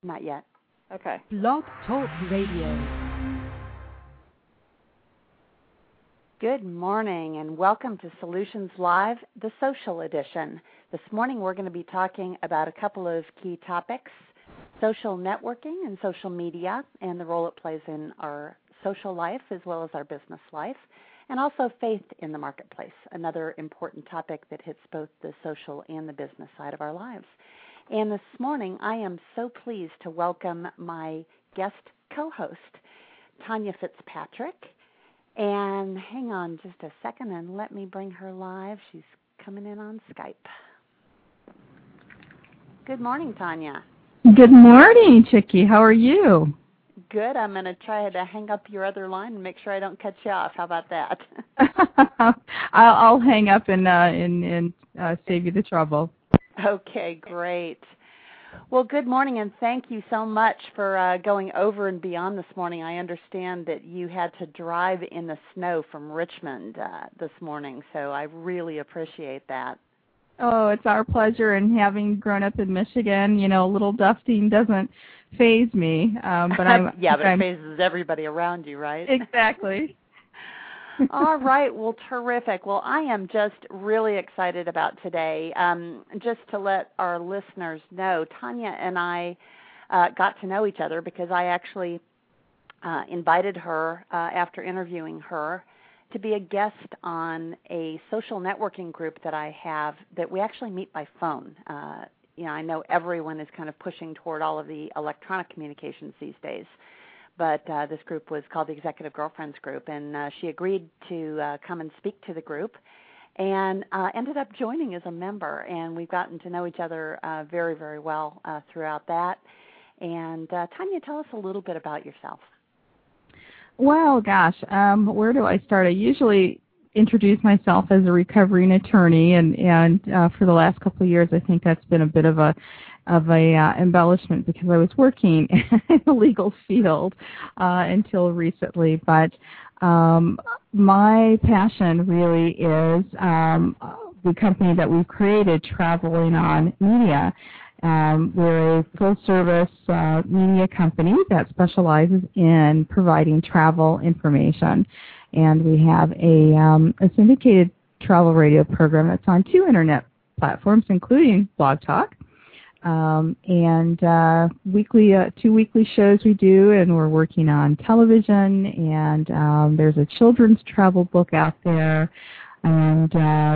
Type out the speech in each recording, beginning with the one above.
Not yet. Okay. Blog Talk Radio. Good morning and welcome to Solutions Live, the social edition. This morning we're going to be talking about a couple of key topics, social networking and social media and the role it plays in our social life as well as our business life, and also faith in the marketplace, another important topic that hits both the social and the business side of our lives. And this morning I am so pleased to welcome my guest co-host, Tanya Fitzpatrick. And hang on just a second and let me bring her live. She's coming in on Skype. Good morning, Tanya. Good morning, Chickie. How are you? Good. I'm going to try to hang up your other line and make sure I don't cut you off. How about that? I'll hang up and save you the trouble. Okay, great. Well, good morning, and thank you so much for going over and beyond this morning. I understand that you had to drive in the snow from Richmond this morning, so I really appreciate that. Oh, it's our pleasure, and having grown up in Michigan, you know, a little dusting doesn't faze me. But but it phases everybody around you, right? Exactly. All right. Well, terrific. Well, I am just really excited about today. Just to let our listeners know, Tanya and I got to know each other because I actually invited her after interviewing her to be a guest on a social networking group that I have that we actually meet by phone. I know everyone is kind of pushing toward all of the electronic communications these days. But this group was called the Executive Girlfriends Group, and she agreed to come and speak to the group and ended up joining as a member. And we've gotten to know each other very, very well throughout that. And Tanya, tell us a little bit about yourself. Well, gosh, where do I start? I usually introduce myself as a recovering attorney, and for the last couple of years, I think that's been a bit of a embellishment because I was working in the legal field until recently. But my passion really is the company that we've created, Traveling On Media. We're a full-service media company that specializes in providing travel information. And we have a syndicated travel radio program that's on 2 internet platforms, including Blog Talk. And 2 weekly shows we do, and we're working on television, and there's a children's travel book out there, and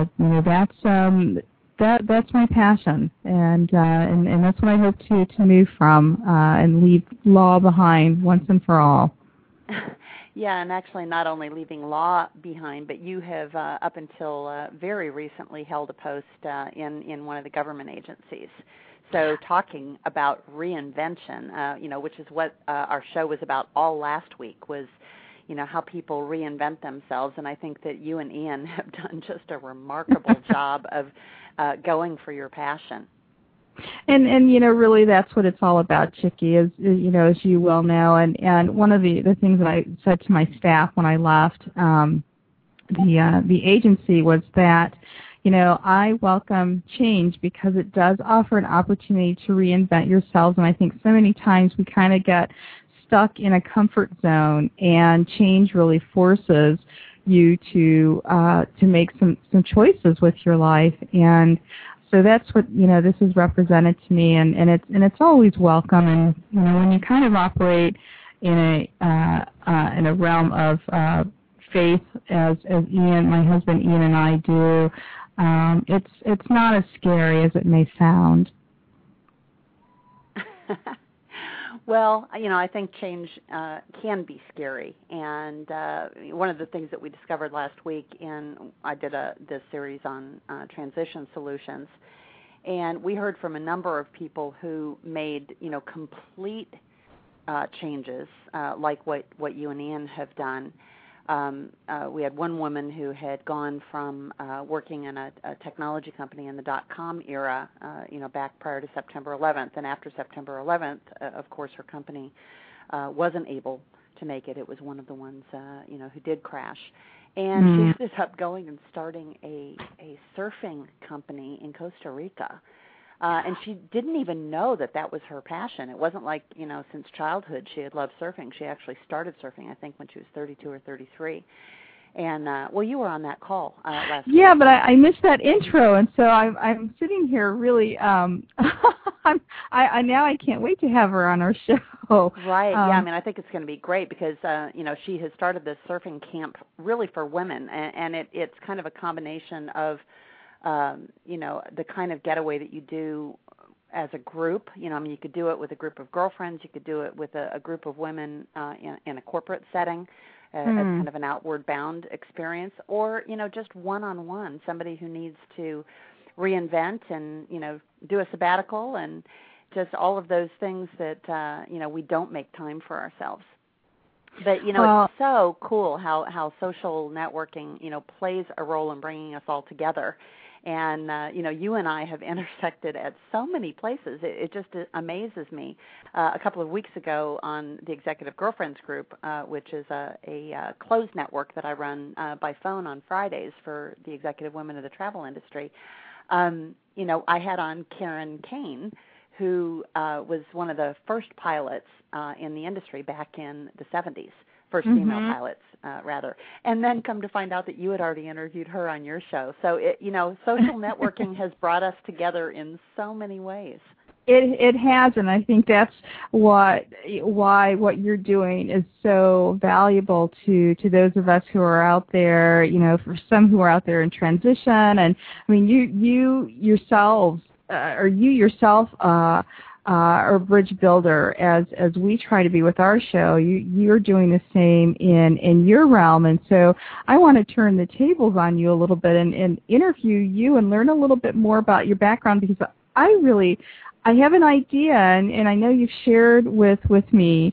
that's my passion, and that's what I hope to move from and leave law behind once and for all. Yeah, and actually not only leaving law behind, but you have up until very recently held a post in one of the government agencies. So talking about reinvention, which is what our show was about all last week, was, how people reinvent themselves. And I think that you and Ian have done just a remarkable job of going for your passion. And really that's what it's all about, Chickie, as you well know. And one of the things that I said to my staff when I left the agency was that, I welcome change because it does offer an opportunity to reinvent yourselves. And I think so many times we kind of get stuck in a comfort zone, and change really forces you to make some choices with your life. And so that's what this is represented to me, and it's always welcome. And when you kind of operate in a realm of faith, as Ian, my husband Ian, and I do, it's not as scary as it may sound. Well, I think change can be scary, and one of the things that we discovered last week, I did this series on transition solutions, and we heard from a number of people who made complete changes, like what you and Ian have done. We had one woman who had gone from working in a technology company in the .com era, back prior to September 11th. And after September 11th, of course, her company wasn't able to make it. It was one of the ones, who did crash. And she ended up going and starting a surfing company in Costa Rica. And she didn't even know that that was her passion. It wasn't like, since childhood she had loved surfing. She actually started surfing, I think, when she was 32 or 33. And, well, you were on that call last week. Yeah, but I missed that intro, and so I'm sitting here really, I now I can't wait to have her on our show. Right, yeah, I mean, I think it's going to be great because, she has started this surfing camp really for women, and it's kind of a combination of, the kind of getaway that you do as a group. You could do it with a group of girlfriends. You could do it with a group of women in a corporate setting as kind of an outward bound experience, or, just one-on-one, somebody who needs to reinvent and, do a sabbatical and just all of those things that, we don't make time for ourselves. But, it's so cool how social networking, plays a role in bringing us all together. And, you and I have intersected at so many places. It just amazes me. A couple of weeks ago on the Executive Girlfriends Group, which is a closed network that I run by phone on Fridays for the executive women of the travel industry, I had on Karen Kane, who was one of the first pilots in the industry back in the 70s. First female pilots, rather. And then come to find out that you had already interviewed her on your show. So, social networking has brought us together in so many ways. It has, and I think that's why what you're doing is so valuable to those of us who are out there, for some who are out there in transition. And, I mean, you yourself or a bridge builder, as we try to be with our show. You're doing the same in your realm, and so I want to turn the tables on you a little bit and interview you and learn a little bit more about your background, because I have an idea, and I know you've shared with me,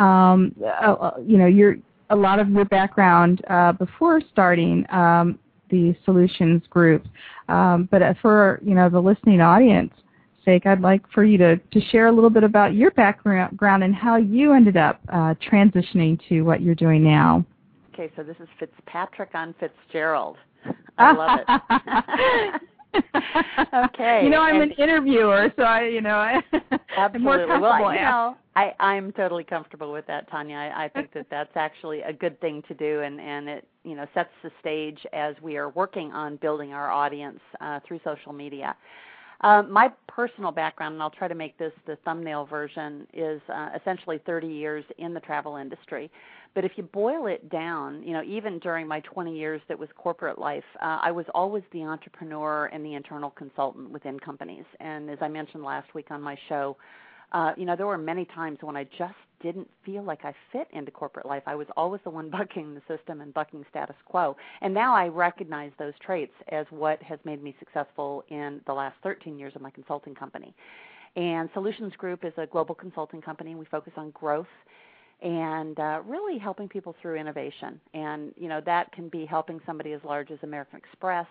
a lot of your background before starting the Solutions Group, but for the listening audience sake, I'd like for you to share a little bit about your background and how you ended up transitioning to what you're doing now. Okay, so this is Fitzpatrick on Fitzgerald. I love it. Okay. I'm an interviewer, so I'm more comfortable. Well, I'm totally comfortable with that, Tanya. I think that's actually a good thing to do, and it sets the stage as we are working on building our audience through social media. My personal background, and I'll try to make this the thumbnail version, is essentially 30 years in the travel industry. But if you boil it down, even during my 20 years that was corporate life, I was always the entrepreneur and the internal consultant within companies. And as I mentioned last week on my show, there were many times when I just didn't feel like I fit into corporate life. I was always the one bucking the system and bucking status quo. And now I recognize those traits as what has made me successful in the last 13 years of my consulting company. And Solutions Group is a global consulting company. We focus on growth and really helping people through innovation. And, that can be helping somebody as large as American Express,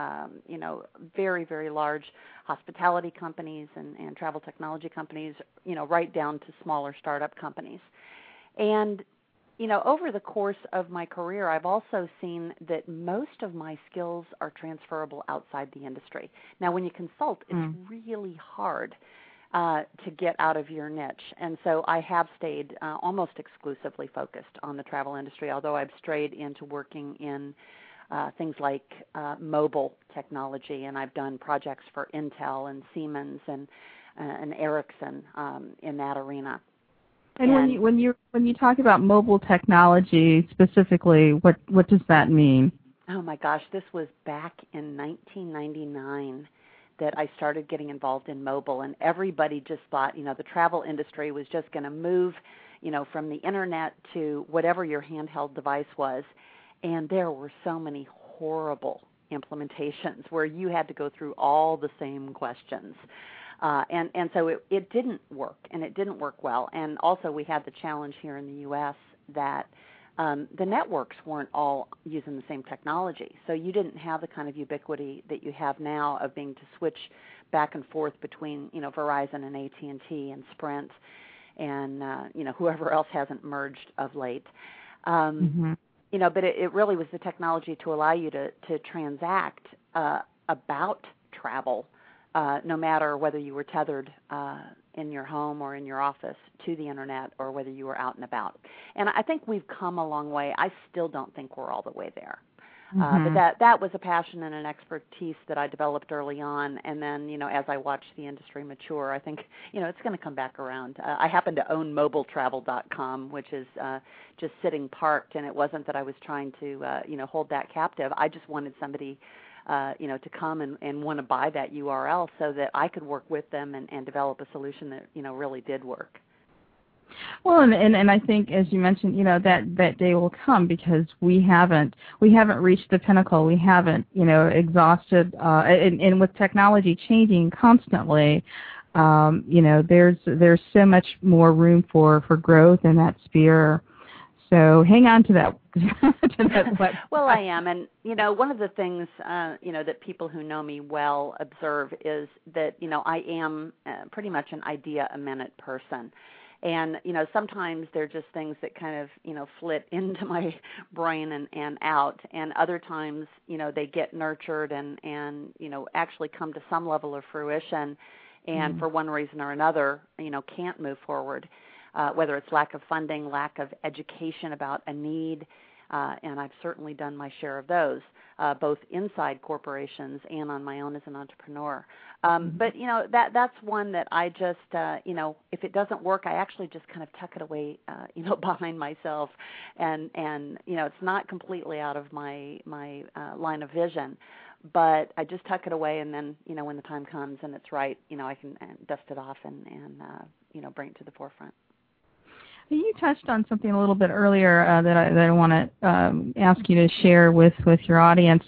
very, very large hospitality companies and travel technology companies, right down to smaller startup companies. And, over the course of my career, I've also seen that most of my skills are transferable outside the industry. Now, when you consult, it's really hard to get out of your niche. And so I have stayed almost exclusively focused on the travel industry, although I've strayed into working in things like mobile technology, and I've done projects for Intel and Siemens and Ericsson in that arena. And when you talk about mobile technology specifically, what does that mean? Oh my gosh, this was back in 1999 that I started getting involved in mobile, and everybody just thought, the travel industry was just going to move, from the internet to whatever your handheld device was. And there were so many horrible implementations where you had to go through all the same questions. And so it didn't work, and it didn't work well. And also we had the challenge here in the U.S. that the networks weren't all using the same technology. So you didn't have the kind of ubiquity that you have now of being to switch back and forth between, Verizon and AT&T and Sprint and, whoever else hasn't merged of late. But it really was the technology to allow you to transact about travel no matter whether you were tethered in your home or in your office to the internet or whether you were out and about. And I think we've come a long way. I still don't think we're all the way there. But that was a passion and an expertise that I developed early on, and then, as I watched the industry mature, I think, it's going to come back around. I happen to own mobiletravel.com, which is just sitting parked, and it wasn't that I was trying to, hold that captive. I just wanted somebody, to come and want to buy that URL so that I could work with them and develop a solution that, really did work. Well, and I think, as you mentioned, that day will come because we haven't reached the pinnacle. We haven't, exhausted. And with technology changing constantly, there's so much more room for growth in that sphere. So hang on to that. Well, I am, and one of the things that people who know me well observe is that I am pretty much an idea a minute person. And, sometimes they're just things that kind of, flit into my brain and out. And other times, they get nurtured and actually come to some level of fruition and for one reason or another, can't move forward, whether it's lack of funding, lack of education about a need. And I've certainly done my share of those, both inside corporations and on my own as an entrepreneur. But, that's one that I just, if it doesn't work, I actually just kind of tuck it away, behind myself. And it's not completely out of my line of vision, but I just tuck it away. And then, when the time comes and it's right, I can dust it off and bring it to the forefront. You touched on something a little bit earlier that I want to ask you to share with your audience.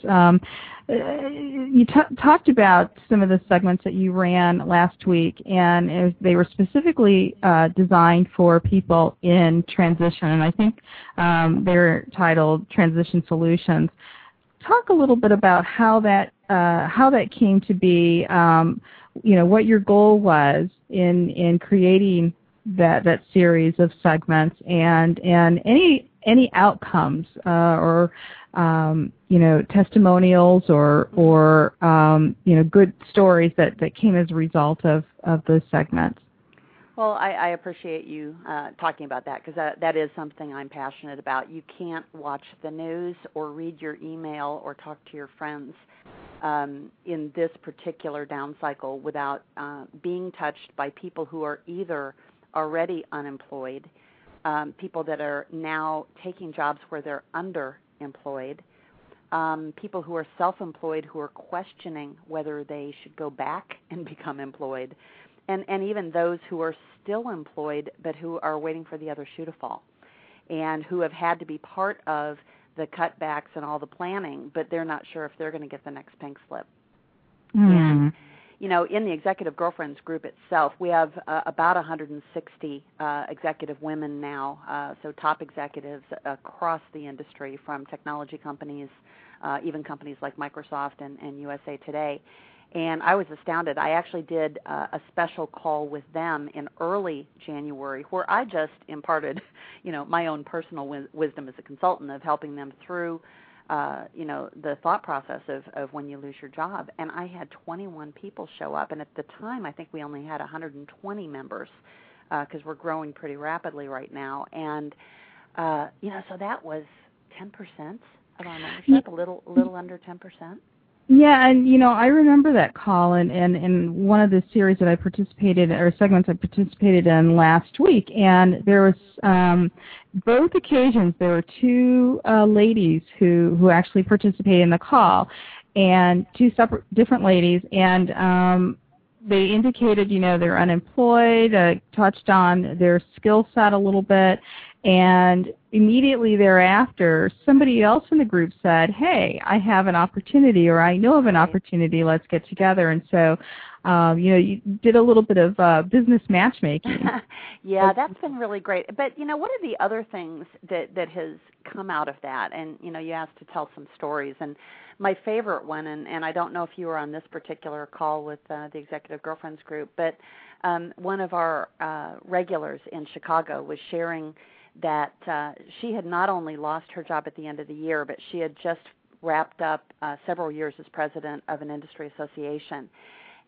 You talked about some of the segments that you ran last week, and they were specifically designed for people in transition, and I think they're titled Transition Solutions. Talk a little bit about how that came to be, what your goal was in creating that series of segments, and any outcomes or testimonials or good stories that came as a result of those segments. Well, I appreciate you talking about that because that is something I'm passionate about. You can't watch the news or read your email or talk to your friends in this particular down cycle without being touched by people who are either already unemployed, people that are now taking jobs where they're underemployed, people who are self-employed who are questioning whether they should go back and become employed, and even those who are still employed but who are waiting for the other shoe to fall and who have had to be part of the cutbacks and all the planning, but they're not sure if they're going to get the next pink slip. And, in the Executive Girlfriends group itself, we have about 160 executive women now, so top executives across the industry from technology companies, even companies like Microsoft and USA Today. And I was astounded. I actually did a special call with them in early January where I just imparted, my own personal wisdom as a consultant of helping them through the thought process of when you lose your job. And I had 21 people show up. And at the time, I think we only had 120 members because we're growing pretty rapidly right now. And, so that was 10% of our membership, a little under 10%. Yeah, and I remember that call, and one of the series that I participated or segments I participated in last week, and there was both occasions there were two ladies who actually participated in the call, and two separate different ladies, and they indicated they're unemployed, touched on their skill set a little bit. And immediately thereafter, somebody else in the group said, hey, I have an opportunity, or I know of an opportunity, let's get together. And so, you did a little bit of business matchmaking. Yeah, that's been really great. But, one of the other things that has come out of that, and, you asked to tell some stories, and my favorite one, and I don't know if you were on this particular call with the Executive Girlfriends group, but one of our regulars in Chicago was sharing that she had not only lost her job at the end of the year, but she had just wrapped up several years as president of an industry association.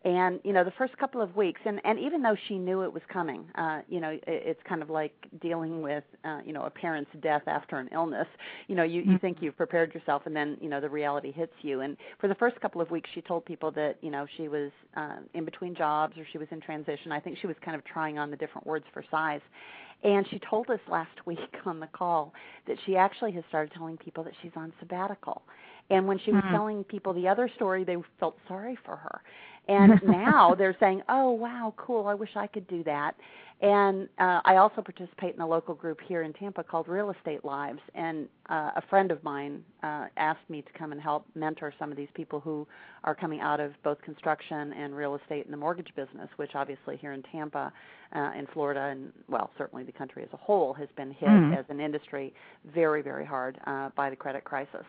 And, the first couple of weeks, and even though she knew it was coming, it's kind of like dealing with, a parent's death after an illness. You think you've prepared yourself, and then, the reality hits you. And for the first couple of weeks, she told people that, she was in between jobs or she was in transition. I think she was kind of trying on the different words for size. And she told us last week on the call that she actually has started telling people that she's on sabbatical. And when she was telling people the other story, they felt sorry for her. And now they're saying, oh, wow, cool, I wish I could do that. And I also participate in a local group here in Tampa called Real Estate Lives. And a friend of mine asked me to come and help mentor some of these people who are coming out of both construction and real estate and the mortgage business, which obviously here in Tampa and Florida and, well, certainly the country as a whole has been hit as an industry very, very hard by the credit crisis.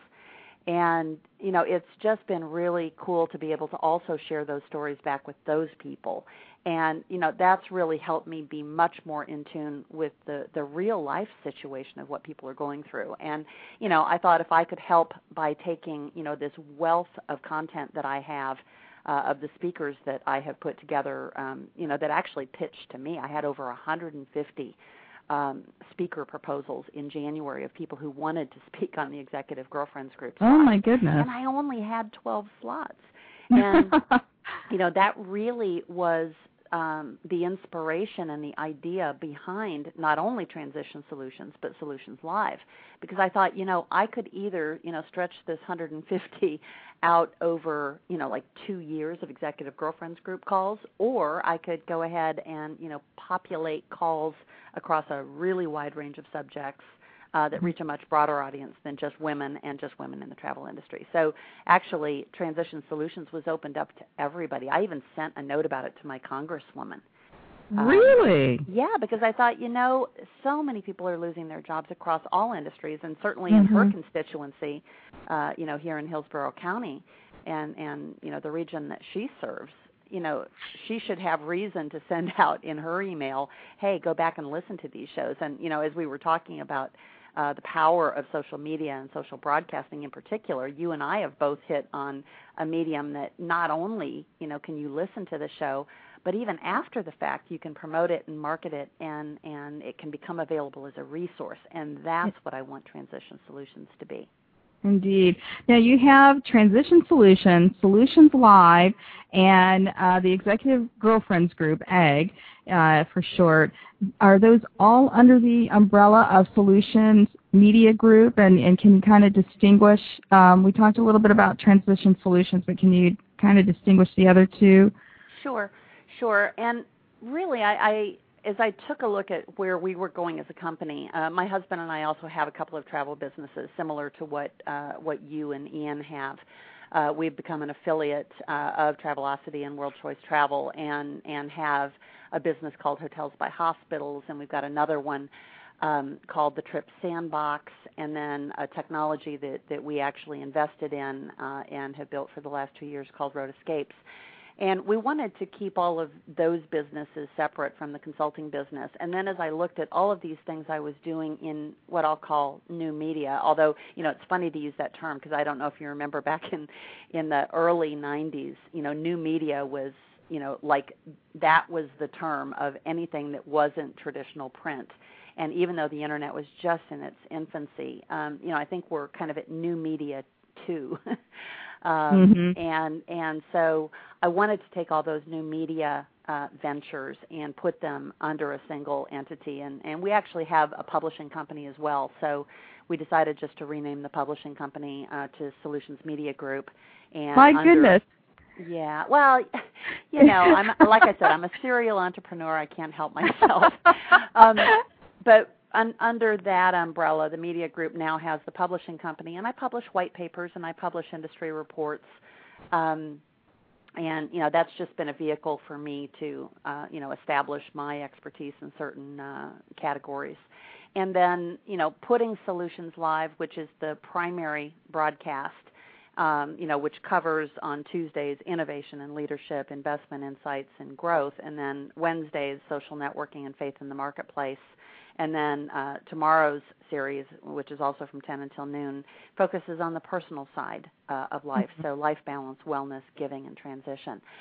And, it's just been really cool to be able to also share those stories back with those people. And, that's really helped me be much more in tune with the real life situation of what people are going through. And, I thought if I could help by taking, this wealth of content that I have of the speakers that I have put together, that actually pitched to me. I had over 150 speaker proposals in January of people who wanted to speak on the Executive Girlfriends Group. Oh, my goodness. And I only had 12 slots. And, that really was the inspiration and the idea behind not only Transition Solutions, but Solutions Live. Because I thought, I could either, stretch this 150 out over, like 2 years of Executive Girlfriends Group calls, or I could go ahead and, populate calls across a really wide range of subjects that reach a much broader audience than just women and just women in the travel industry. So actually, Transition Solutions was opened up to everybody. I even sent a note about it to my congresswoman. Really? Yeah, because I thought, so many people are losing their jobs across all industries, and certainly in her constituency, here in Hillsborough County and the region that she serves. She should have reason to send out in her email, hey, go back and listen to these shows. And, as we were talking about the power of social media and social broadcasting in particular, you and I have both hit on a medium that not only, can you listen to the show, but even after the fact, you can promote it and market it, and it can become available as a resource. And that's what I want Transition Solutions to be. Indeed. Now you have Transition Solutions, Solutions Live, and the Executive Girlfriends Group, EGG for short. Are those all under the umbrella of Solutions Media Group? And can you kind of distinguish? We talked a little bit about Transition Solutions, but can you kind of distinguish the other two? Sure. And really, as I took a look at where we were going as a company, my husband and I also have a couple of travel businesses similar to what you and Ian have. We've become an affiliate of Travelocity and World Choice Travel and have a business called Hotels by Hospitals, and we've got another one called the Trip Sandbox, and then a technology that we actually invested in and have built for the last 2 years called Road Escapes. And we wanted to keep all of those businesses separate from the consulting business. And then as I looked at all of these things I was doing in what I'll call new media, although, it's funny to use that term because I don't know if you remember back in the early 90s, new media was, like that was the term of anything that wasn't traditional print. And even though the Internet was just in its infancy, I think we're kind of at new media too. And so I wanted to take all those new media ventures and put them under a single entity. And we actually have a publishing company as well. So we decided just to rename the publishing company to Solutions Media Group. And my goodness. Yeah. Well, I'm like I said, I'm a serial entrepreneur. I can't help myself. But under that umbrella, the media group now has the publishing company, and I publish white papers and I publish industry reports. And, that's just been a vehicle for me to, establish my expertise in certain categories. And then, putting Solutions Live, which is the primary broadcast, which covers on Tuesdays innovation and leadership, investment insights and growth, and then Wednesdays social networking and faith in the marketplace. And then tomorrow's series, which is also from 10 until noon, focuses on the personal side of life, so life balance, wellness, giving, and transition.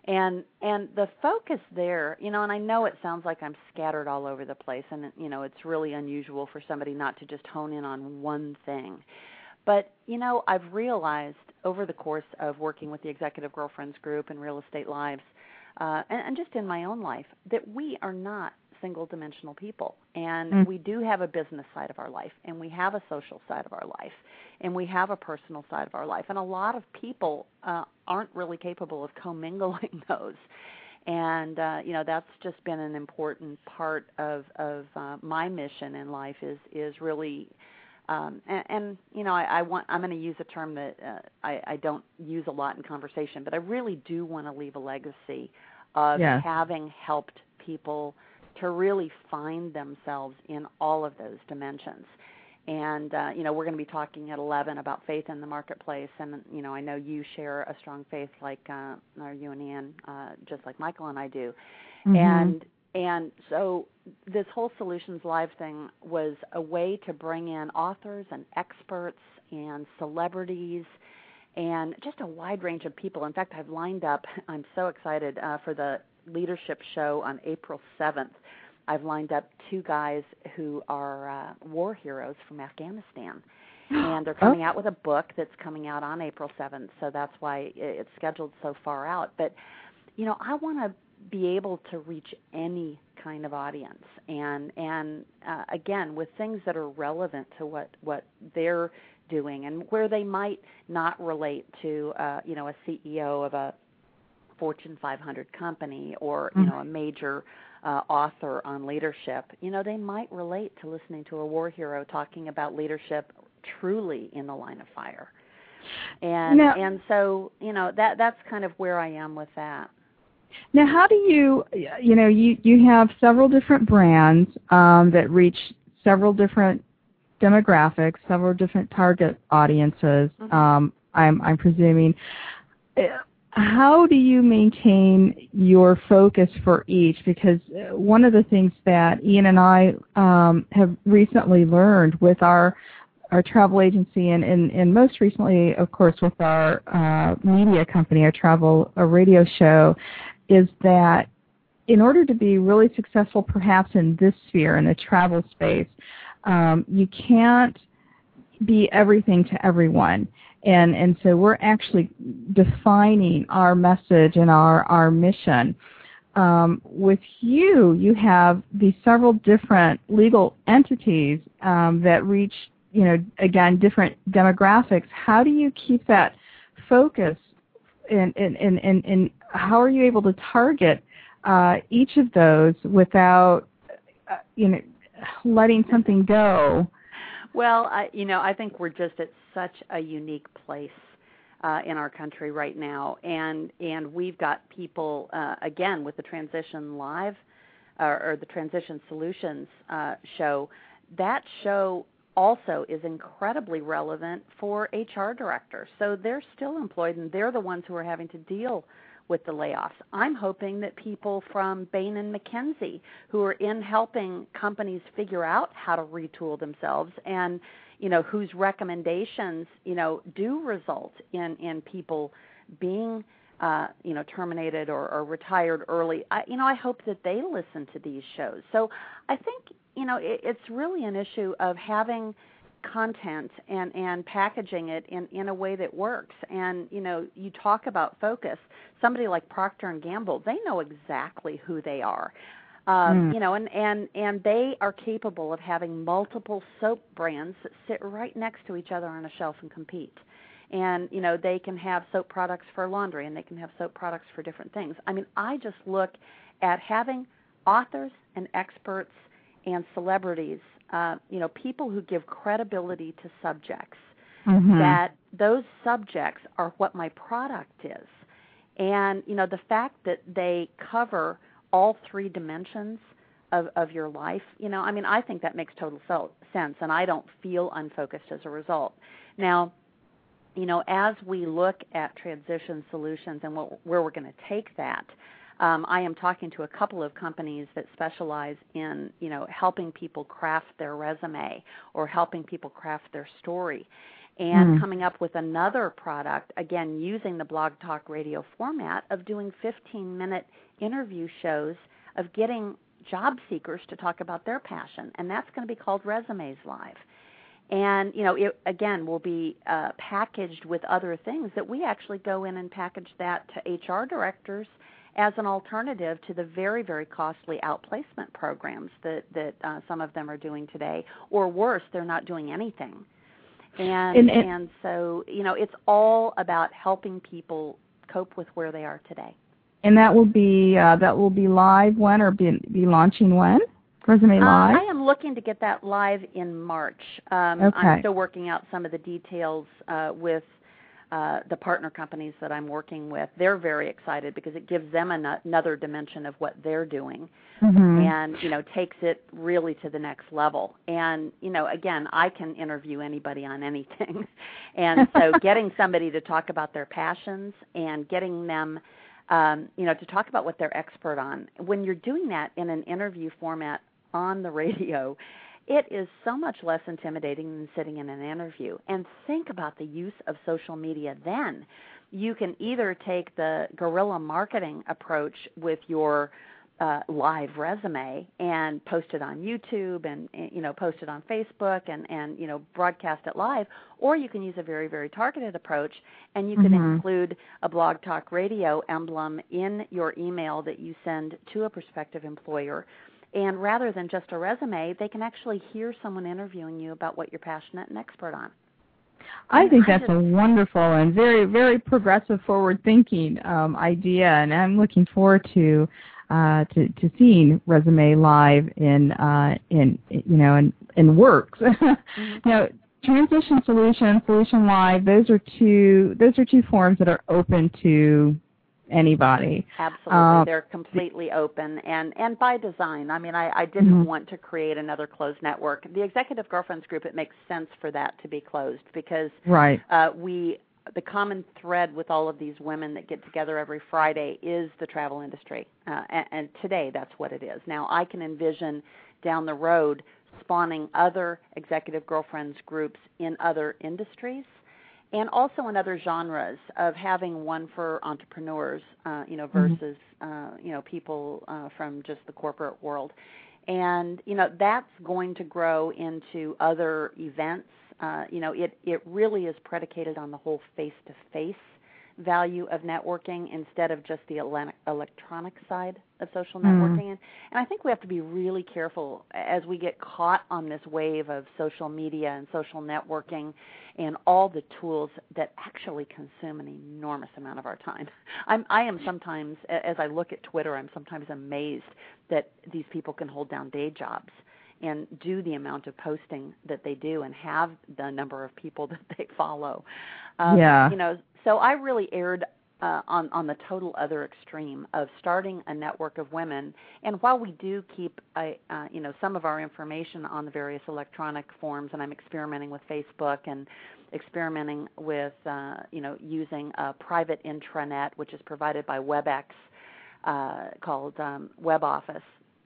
And the focus there, and I know it sounds like I'm scattered all over the place, and it's really unusual for somebody not to just hone in on one thing. But I've realized over the course of working with the Executive Girlfriends Group and Real Estate Lives, and just in my own life, that we are not single-dimensional people, and we do have a business side of our life, and we have a social side of our life, and we have a personal side of our life, and a lot of people aren't really capable of commingling those, and that's just been an important part of my mission in life is really. I'm going to use a term that I don't use a lot in conversation, but I really do want to leave a legacy of having helped people to really find themselves in all of those dimensions. And, we're going to be talking at 11 about faith in the marketplace. And, I know you share a strong faith like you and Ian, just like Michael and I do. Mm-hmm. And so this whole Solutions Live thing was a way to bring in authors and experts and celebrities and just a wide range of people. In fact, I've lined up, I'm so excited, for the leadership show on April 7th. I've lined up 2 guys who are war heroes from Afghanistan. And they're coming out with a book that's coming out on April 7th, so that's why it's scheduled so far out. But, I want to be able to reach any kind of audience, and again, with things that are relevant to what they're doing and where they might not relate to, a CEO of a Fortune 500 company or, a major author on leadership. They might relate to listening to a war hero talking about leadership truly in the line of fire. And so, that's kind of where I am with that. Now, how do you have several different brands that reach several different demographics, several different target audiences, I'm presuming. How do you maintain your focus for each? Because one of the things that Ian and I have recently learned with our travel agency and most recently, of course, with our media company, our radio show, is that in order to be really successful perhaps in this sphere, in the travel space, you can't be everything to everyone. And so we're actually defining our message and our mission. With you have these several different legal entities that reach, again, different demographics. How do you keep that focus and how are you able to target each of those without, letting something go? Well, I think we're just at such a unique place in our country right now, and we've got people again with the Transition Live or the Transition Solutions show. That show also is incredibly relevant for HR directors. So they're still employed, and they're the ones who are having to deal with the layoffs. I'm hoping that people from Bain and McKenzie, who are in helping companies figure out how to retool themselves and, whose recommendations, do result in people being, terminated or retired early. I hope that they listen to these shows. So I think, it's really an issue of having content and packaging it in a way that works. And, you talk about focus. Somebody like Procter & Gamble, they know exactly who they are. And they are capable of having multiple soap brands that sit right next to each other on a shelf and compete. And, they can have soap products for laundry, and they can have soap products for different things. I mean, I just look at having authors and experts and celebrities, people who give credibility to subjects, that those subjects are what my product is. And, the fact that they cover all 3 dimensions of your life, I think that makes total sense, and I don't feel unfocused as a result. Now, as we look at Transition Solutions and where we're going to take that, I am talking to a couple of companies that specialize in, helping people craft their resume or helping people craft their story, and coming up with another product, again, using the Blog Talk Radio format of doing 15-minute interview shows of getting job seekers to talk about their passion, and that's going to be called Resumes Live. And, it, again, will be packaged with other things that we actually go in and package that to HR directors as an alternative to the very, very costly outplacement programs that some of them are doing today, or worse, they're not doing anything. And so, it's all about helping people cope with where they are today. And that will be live when, or be launching when? Resume Live? I am looking to get that live in March. Okay. I'm still working out some of the details with the partner companies that I'm working with. They're very excited because it gives them another dimension of what they're doing, and takes it really to the next level. And again, I can interview anybody on anything, and so getting somebody to talk about their passions and getting them to talk about what they're expert on. When you're doing that in an interview format on the radio, it is so much less intimidating than sitting in an interview. And think about the use of social media then. You can either take the guerrilla marketing approach with your live resume and post it on YouTube and post it on Facebook and broadcast it live, or you can use a very, very targeted approach, and you can include a Blog Talk Radio emblem in your email that you send to a prospective employer. And rather than just a resume, they can actually hear someone interviewing you about what you're passionate and expert on. I think that's a wonderful and very, very progressive, forward-thinking idea, and I'm looking forward to seeing Resume Live in works. Transition Solution Live, those are two forms that are open to anybody. Absolutely. They're completely open and by design. I mean, I didn't want to create another closed network. The Executive Girlfriends Group, it makes sense for that to be closed because the common thread with all of these women that get together every Friday is the travel industry. And today that's what it is. Now, I can envision down the road spawning other Executive Girlfriends groups in other industries, and also in other genres of having one for entrepreneurs, versus, people from just the corporate world. And, that's going to grow into other events. It really is predicated on the whole face-to-face value of networking instead of just the electronic side of social networking. And I think we have to be really careful as we get caught on this wave of social media and social networking and all the tools that actually consume an enormous amount of our time. I am sometimes, as I look at Twitter, I'm sometimes amazed that these people can hold down day jobs and do the amount of posting that they do and have the number of people that they follow. So I really erred on the total other extreme of starting a network of women. And while we do keep, some of our information on the various electronic forms, and I'm experimenting with Facebook and experimenting with, using a private intranet, which is provided by WebEx, called WebOffice.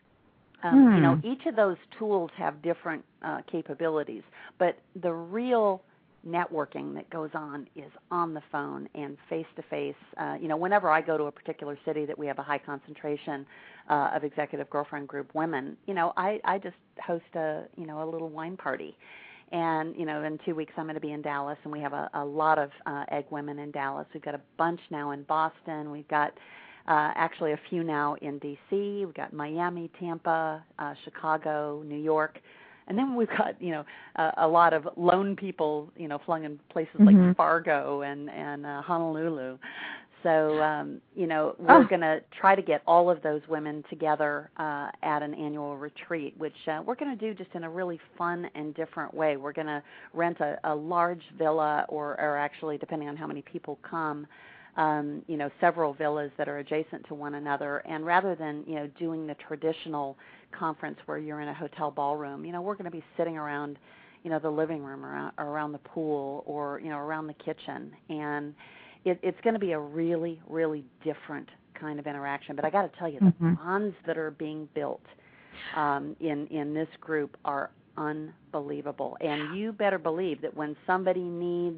Each of those tools have different capabilities, but the real networking that goes on is on the phone and face-to-face. Whenever I go to a particular city that we have a high concentration of Executive Girlfriend Group women, I just host a little wine party. And, in 2 weeks I'm going to be in Dallas, and we have a lot of egg women in Dallas. We've got a bunch now in Boston. We've got actually a few now in D.C. We've got Miami, Tampa, Chicago, New York. And then we've got, a lot of lone people, flung in places like Fargo and Honolulu. So, we're going to try to get all of those women together at an annual retreat, which we're going to do just in a really fun and different way. We're going to rent a large villa or actually, depending on how many people come, several villas that are adjacent to one another. And rather than, doing the traditional conference where you're in a hotel ballroom, we're going to be sitting around, the living room, around the pool, or, around the kitchen. And it's going to be a really, really different kind of interaction. But I got to tell you, the bonds that are being built in this group are unbelievable. And you better believe that when somebody needs,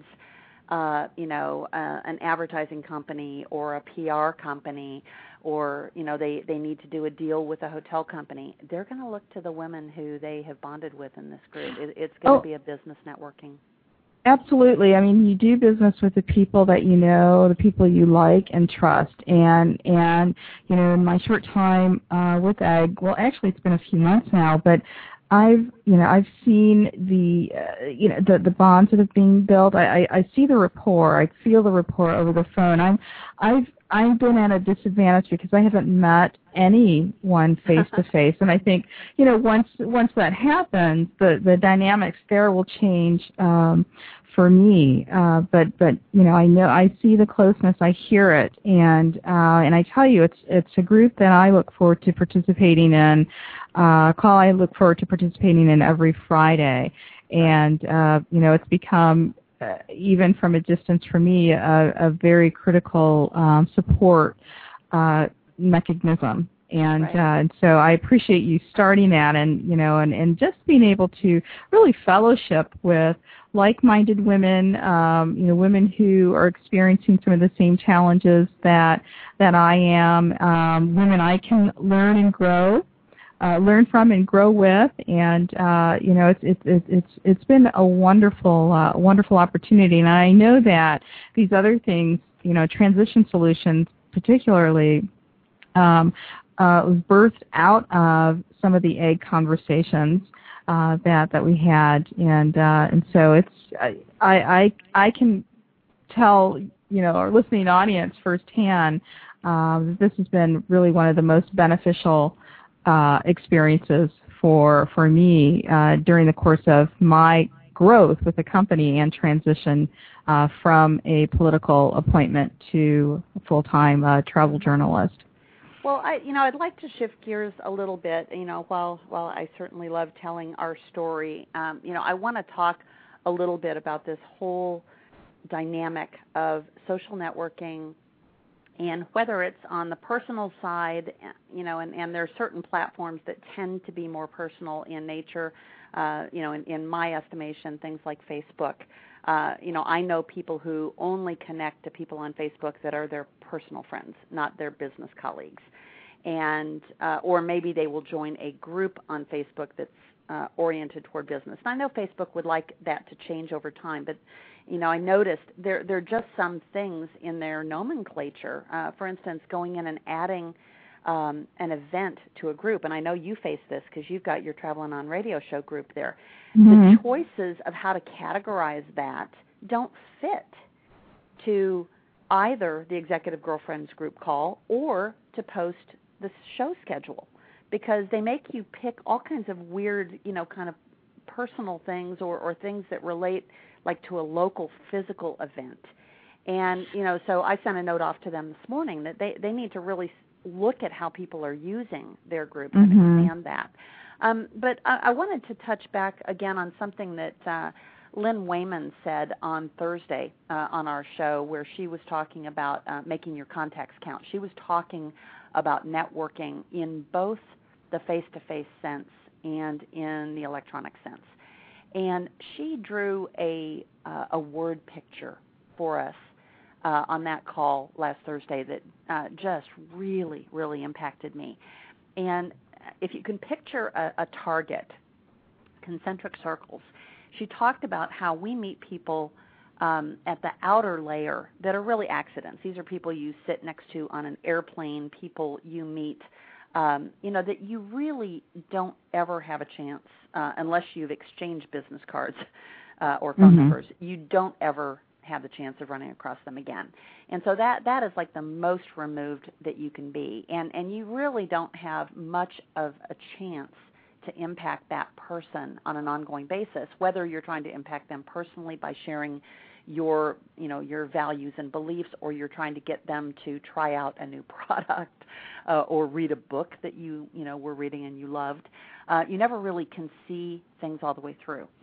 an advertising company or a PR company, or they need to do a deal with a hotel company, they're going to look to the women who they have bonded with in this group. It's going to be a business networking. Absolutely. I mean, you do business with the people that you know, the people you like and trust. And in my short time with Egg, well, actually it's been a few months now, but I've seen the bonds that have been built. I see the rapport. I feel the rapport over the phone. I've been at a disadvantage because I haven't met anyone face to face, and I think once that happens, the dynamics there will change for me. But I know I see the closeness, I hear it, and I tell you, it's a group that I look forward to participating in. I look forward to participating in every Friday, and it's become even from a distance for me a very critical support mechanism. And right. And so I appreciate you starting that, and just being able to really fellowship with like-minded women, women who are experiencing some of the same challenges that I am, women I can learn and grow. Learn from and grow with, and it's been a wonderful opportunity. And I know that these other things, transition solutions particularly, was birthed out of some of the egg conversations that we had, and so it's I can tell our listening audience firsthand that this has been really one of the most beneficial experiences for me during the course of my growth with the company and transition from a political appointment to a full-time travel journalist. Well, I'd like to shift gears a little bit. While I certainly love telling our story, I want to talk a little bit about this whole dynamic of social networking. And whether it's on the personal side, and there are certain platforms that tend to be more personal in nature, in my estimation, things like Facebook. I know people who only connect to people on Facebook that are their personal friends, not their business colleagues. And or maybe they will join a group on Facebook that's oriented toward business. And I know Facebook would like that to change over time, but I noticed there are just some things in their nomenclature. For instance, going in and adding an event to a group, and I know you face this because you've got your Traveling on Radio show group there. Mm-hmm. The choices of how to categorize that don't fit to either the Executive Girlfriends group call or to post the show schedule, because they make you pick all kinds of weird, kind of personal things or things that relate like to a local physical event. And, so I sent a note off to them this morning that they need to really look at how people are using their groups and expand that. But I wanted to touch back again on something that Lynn Wayman said on Thursday on our show, where she was talking about making your contacts count. She was talking about networking in both the face-to-face sense and in the electronic sense. And she drew a word picture for us on that call last Thursday that just really, really impacted me. And if you can picture a target, concentric circles, she talked about how we meet people at the outer layer that are really accidents. These are people you sit next to on an airplane, people you meet, that you really don't ever have a chance, unless you've exchanged business cards or phone numbers, you don't ever have the chance of running across them again. And so that is like the most removed that you can be. And you really don't have much of a chance to impact that person on an ongoing basis, whether you're trying to impact them personally by sharing your values and beliefs, or you're trying to get them to try out a new product or read a book that you were reading and you loved. You never really can see things all the way through.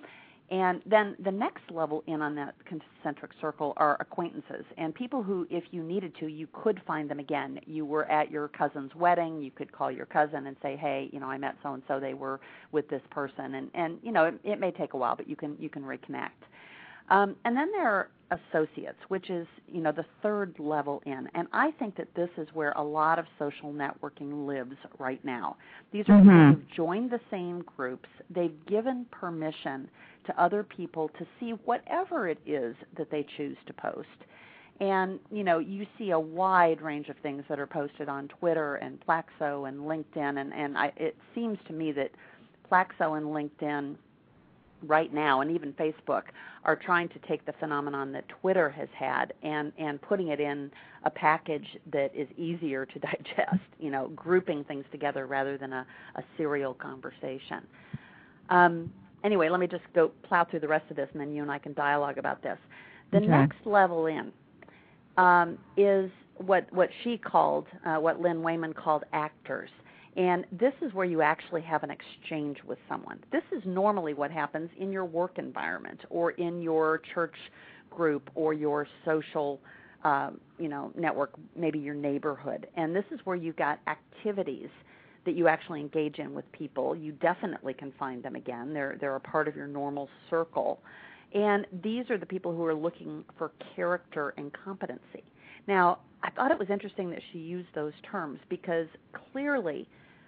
And then the next level in on that concentric circle are acquaintances and people who, if you needed to, you could find them again. You were at your cousin's wedding. You could call your cousin and say, hey, I met so-and-so. They were with this person. And it may take a while, but you can reconnect. And then there are associates, which is, the third level in. And I think that this is where a lot of social networking lives right now. These are people who've joined the same groups. They've given permission to other people to see whatever it is that they choose to post. And, you see a wide range of things that are posted on Twitter and Plaxo and LinkedIn. And it seems to me that Plaxo and LinkedIn right now, and even Facebook, are trying to take the phenomenon that Twitter has had and putting it in a package that is easier to digest, grouping things together rather than a serial conversation. Anyway, let me just go plow through the rest of this, and then you and I can dialogue about this. The next level in is what she called, what Lynn Wayman called actors. And this is where you actually have an exchange with someone. This is normally what happens in your work environment or in your church group or your social, network, maybe your neighborhood. And this is where you've got activities that you actually engage in with people. You definitely can find them again. They're a part of your normal circle. And these are the people who are looking for character and competency. Now, I thought it was interesting that she used those terms because clearly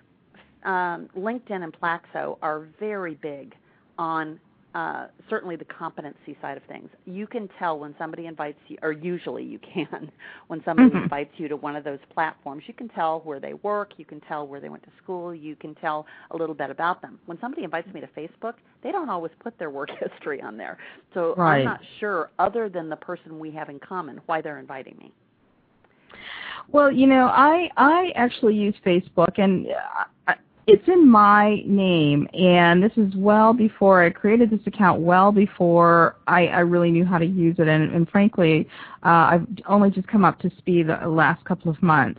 LinkedIn and Plaxo are very big on certainly the competency side of things. You can tell when somebody invites you, or usually you can, when somebody invites you to one of those platforms, you can tell where they work, you can tell where they went to school, you can tell a little bit about them. When somebody invites me to Facebook, they don't always put their work history on there. So I'm not sure, other than the person we have in common, why they're inviting me. Well, I actually use Facebook, and it's in my name, and this is well before I created this account, well before I really knew how to use it, and frankly, I've only just come up to speed the last couple of months.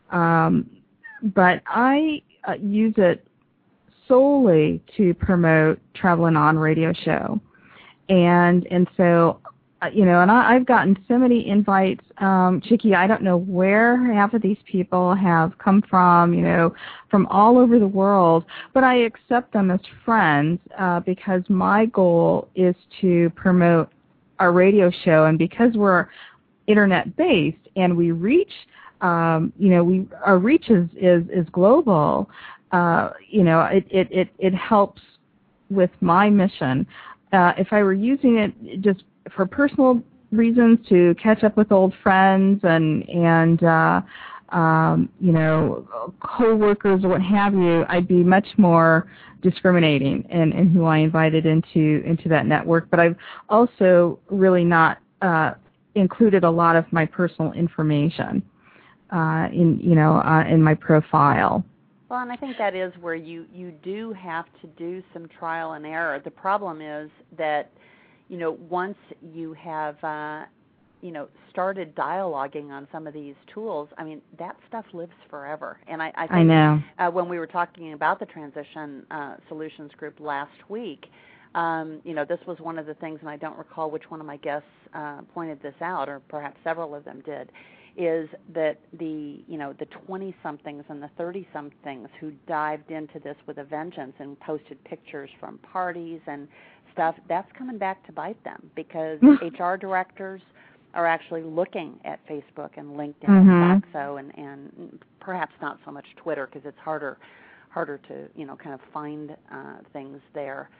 But I use it solely to promote Travelin' On radio show, and so and I've gotten so many invites. Chickie, I don't know where half of these people have come from, from all over the world, but I accept them as friends because my goal is to promote our radio show, and because we're internet-based and we reach, our reach is global, it helps with my mission. If I were using it just for personal reasons to catch up with old friends and co-workers or what have you, I'd be much more discriminating in who I invited into that network. But I've also really not included a lot of my personal information in my profile. Well, and I think that is where you do have to do some trial and error. The problem is that once you have, started dialoguing on some of these tools, I mean, that stuff lives forever. And I think know. When we were talking about the Transition Solutions Group last week, this was one of the things, and I don't recall which one of my guests pointed this out, or perhaps several of them did, is that the 20-somethings and the 30-somethings who dived into this with a vengeance and posted pictures from parties and stuff, that's coming back to bite them because HR directors are actually looking at Facebook and LinkedIn and Plaxo and perhaps not so much Twitter because it's harder to kind of find things there.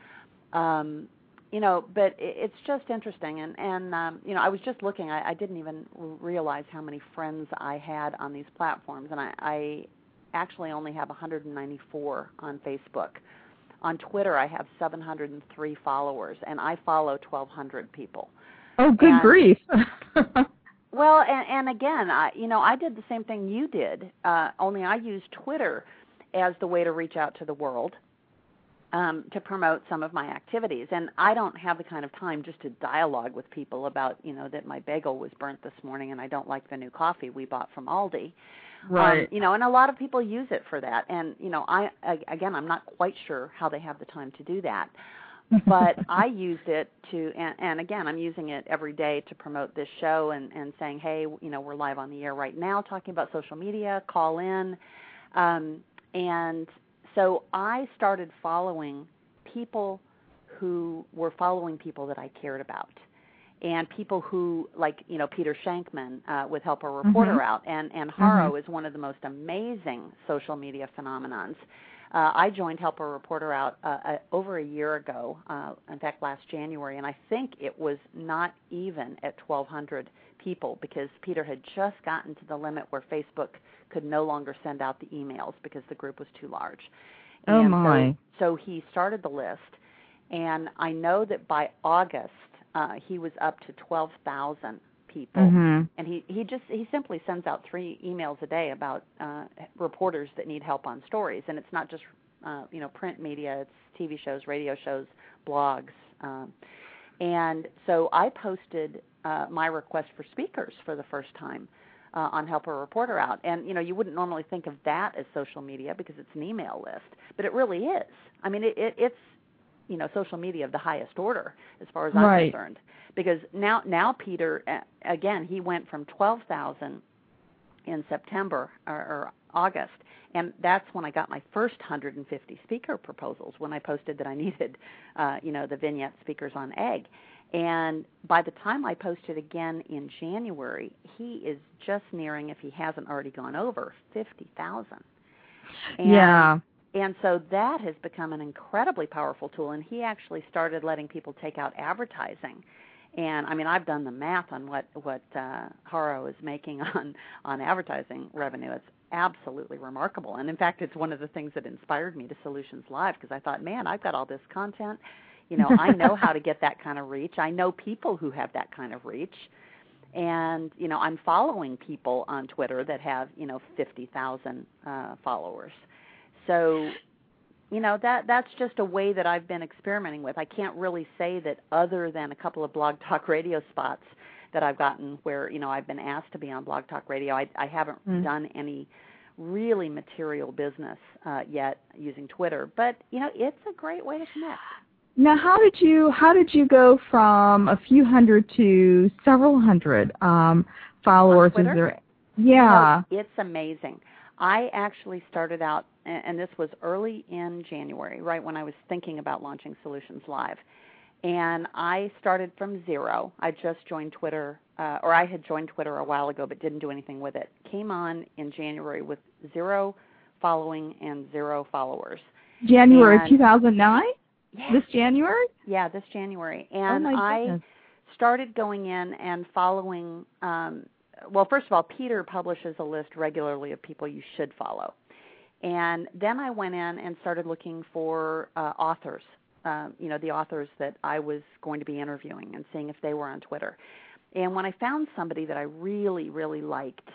But it's just interesting, and I was just looking. I didn't even realize how many friends I had on these platforms, and I actually only have 194 on Facebook. On Twitter, I have 703 followers, and I follow 1,200 people. Oh, good grief! Well, and again, I did the same thing you did. Only I used Twitter as the way to reach out to the world. To promote some of my activities. And I don't have the kind of time just to dialogue with people about, that my bagel was burnt this morning and I don't like the new coffee we bought from Aldi. Right. And a lot of people use it for that. And, I'm not quite sure how they have the time to do that. But I used it to, and again, I'm using it every day to promote this show and saying, hey, we're live on the air right now talking about social media, call in. And so I started following people who were following people that I cared about. And people who, like, Peter Shankman with Help a Reporter Out, and Haro is one of the most amazing social media phenomenons. I joined Help a Reporter Out over a year ago, in fact, last January, and I think it was not even at 1,200 people because Peter had just gotten to the limit where Facebook could no longer send out the emails because the group was too large. Oh, and my. So he started the list, and I know that by August he was up to 12,000 people, and he simply sends out 3 emails a day about reporters that need help on stories, and it's not just print media, it's TV shows, radio shows, blogs, and so I posted my request for speakers for the first time on Help a Reporter Out, and you wouldn't normally think of that as social media because it's an email list, but it really is. I mean, it's social media of the highest order as far as I'm concerned. Because now Peter, again, he went from 12,000 in September or August, and that's when I got my first 150 speaker proposals when I posted that I needed, the vignette speakers on egg. And by the time I posted again in January, he is just nearing, if he hasn't already gone over, 50,000. Yeah. And so that has become an incredibly powerful tool, and he actually started letting people take out advertising. And, I mean, I've done the math on what Haro is making on advertising revenue. It's absolutely remarkable. And, in fact, it's one of the things that inspired me to Solutions Live because I thought, man, I've got all this content. I know how to get that kind of reach. I know people who have that kind of reach. And, I'm following people on Twitter that have, 50,000 followers. So, that's just a way that I've been experimenting with. I can't really say that other than a couple of Blog Talk Radio spots that I've gotten where, I've been asked to be on Blog Talk Radio. I haven't done any really material business yet using Twitter. But, it's a great way to connect. Now, how did you go from a few hundred to several hundred followers? On Twitter? Yeah. No, it's amazing. I actually started out, and this was early in January, right when I was thinking about launching Solutions Live. And I started from 0. I just joined Twitter, or I had joined Twitter a while ago but didn't do anything with it. Came on in January with 0 following and 0 followers. January 2009? Yeah. This January? Yeah, this January. And I started going in and following well, first of all, Peter publishes a list regularly of people you should follow. And then I went in and started looking for authors, the authors that I was going to be interviewing and seeing if they were on Twitter. And when I found somebody that I really, really liked,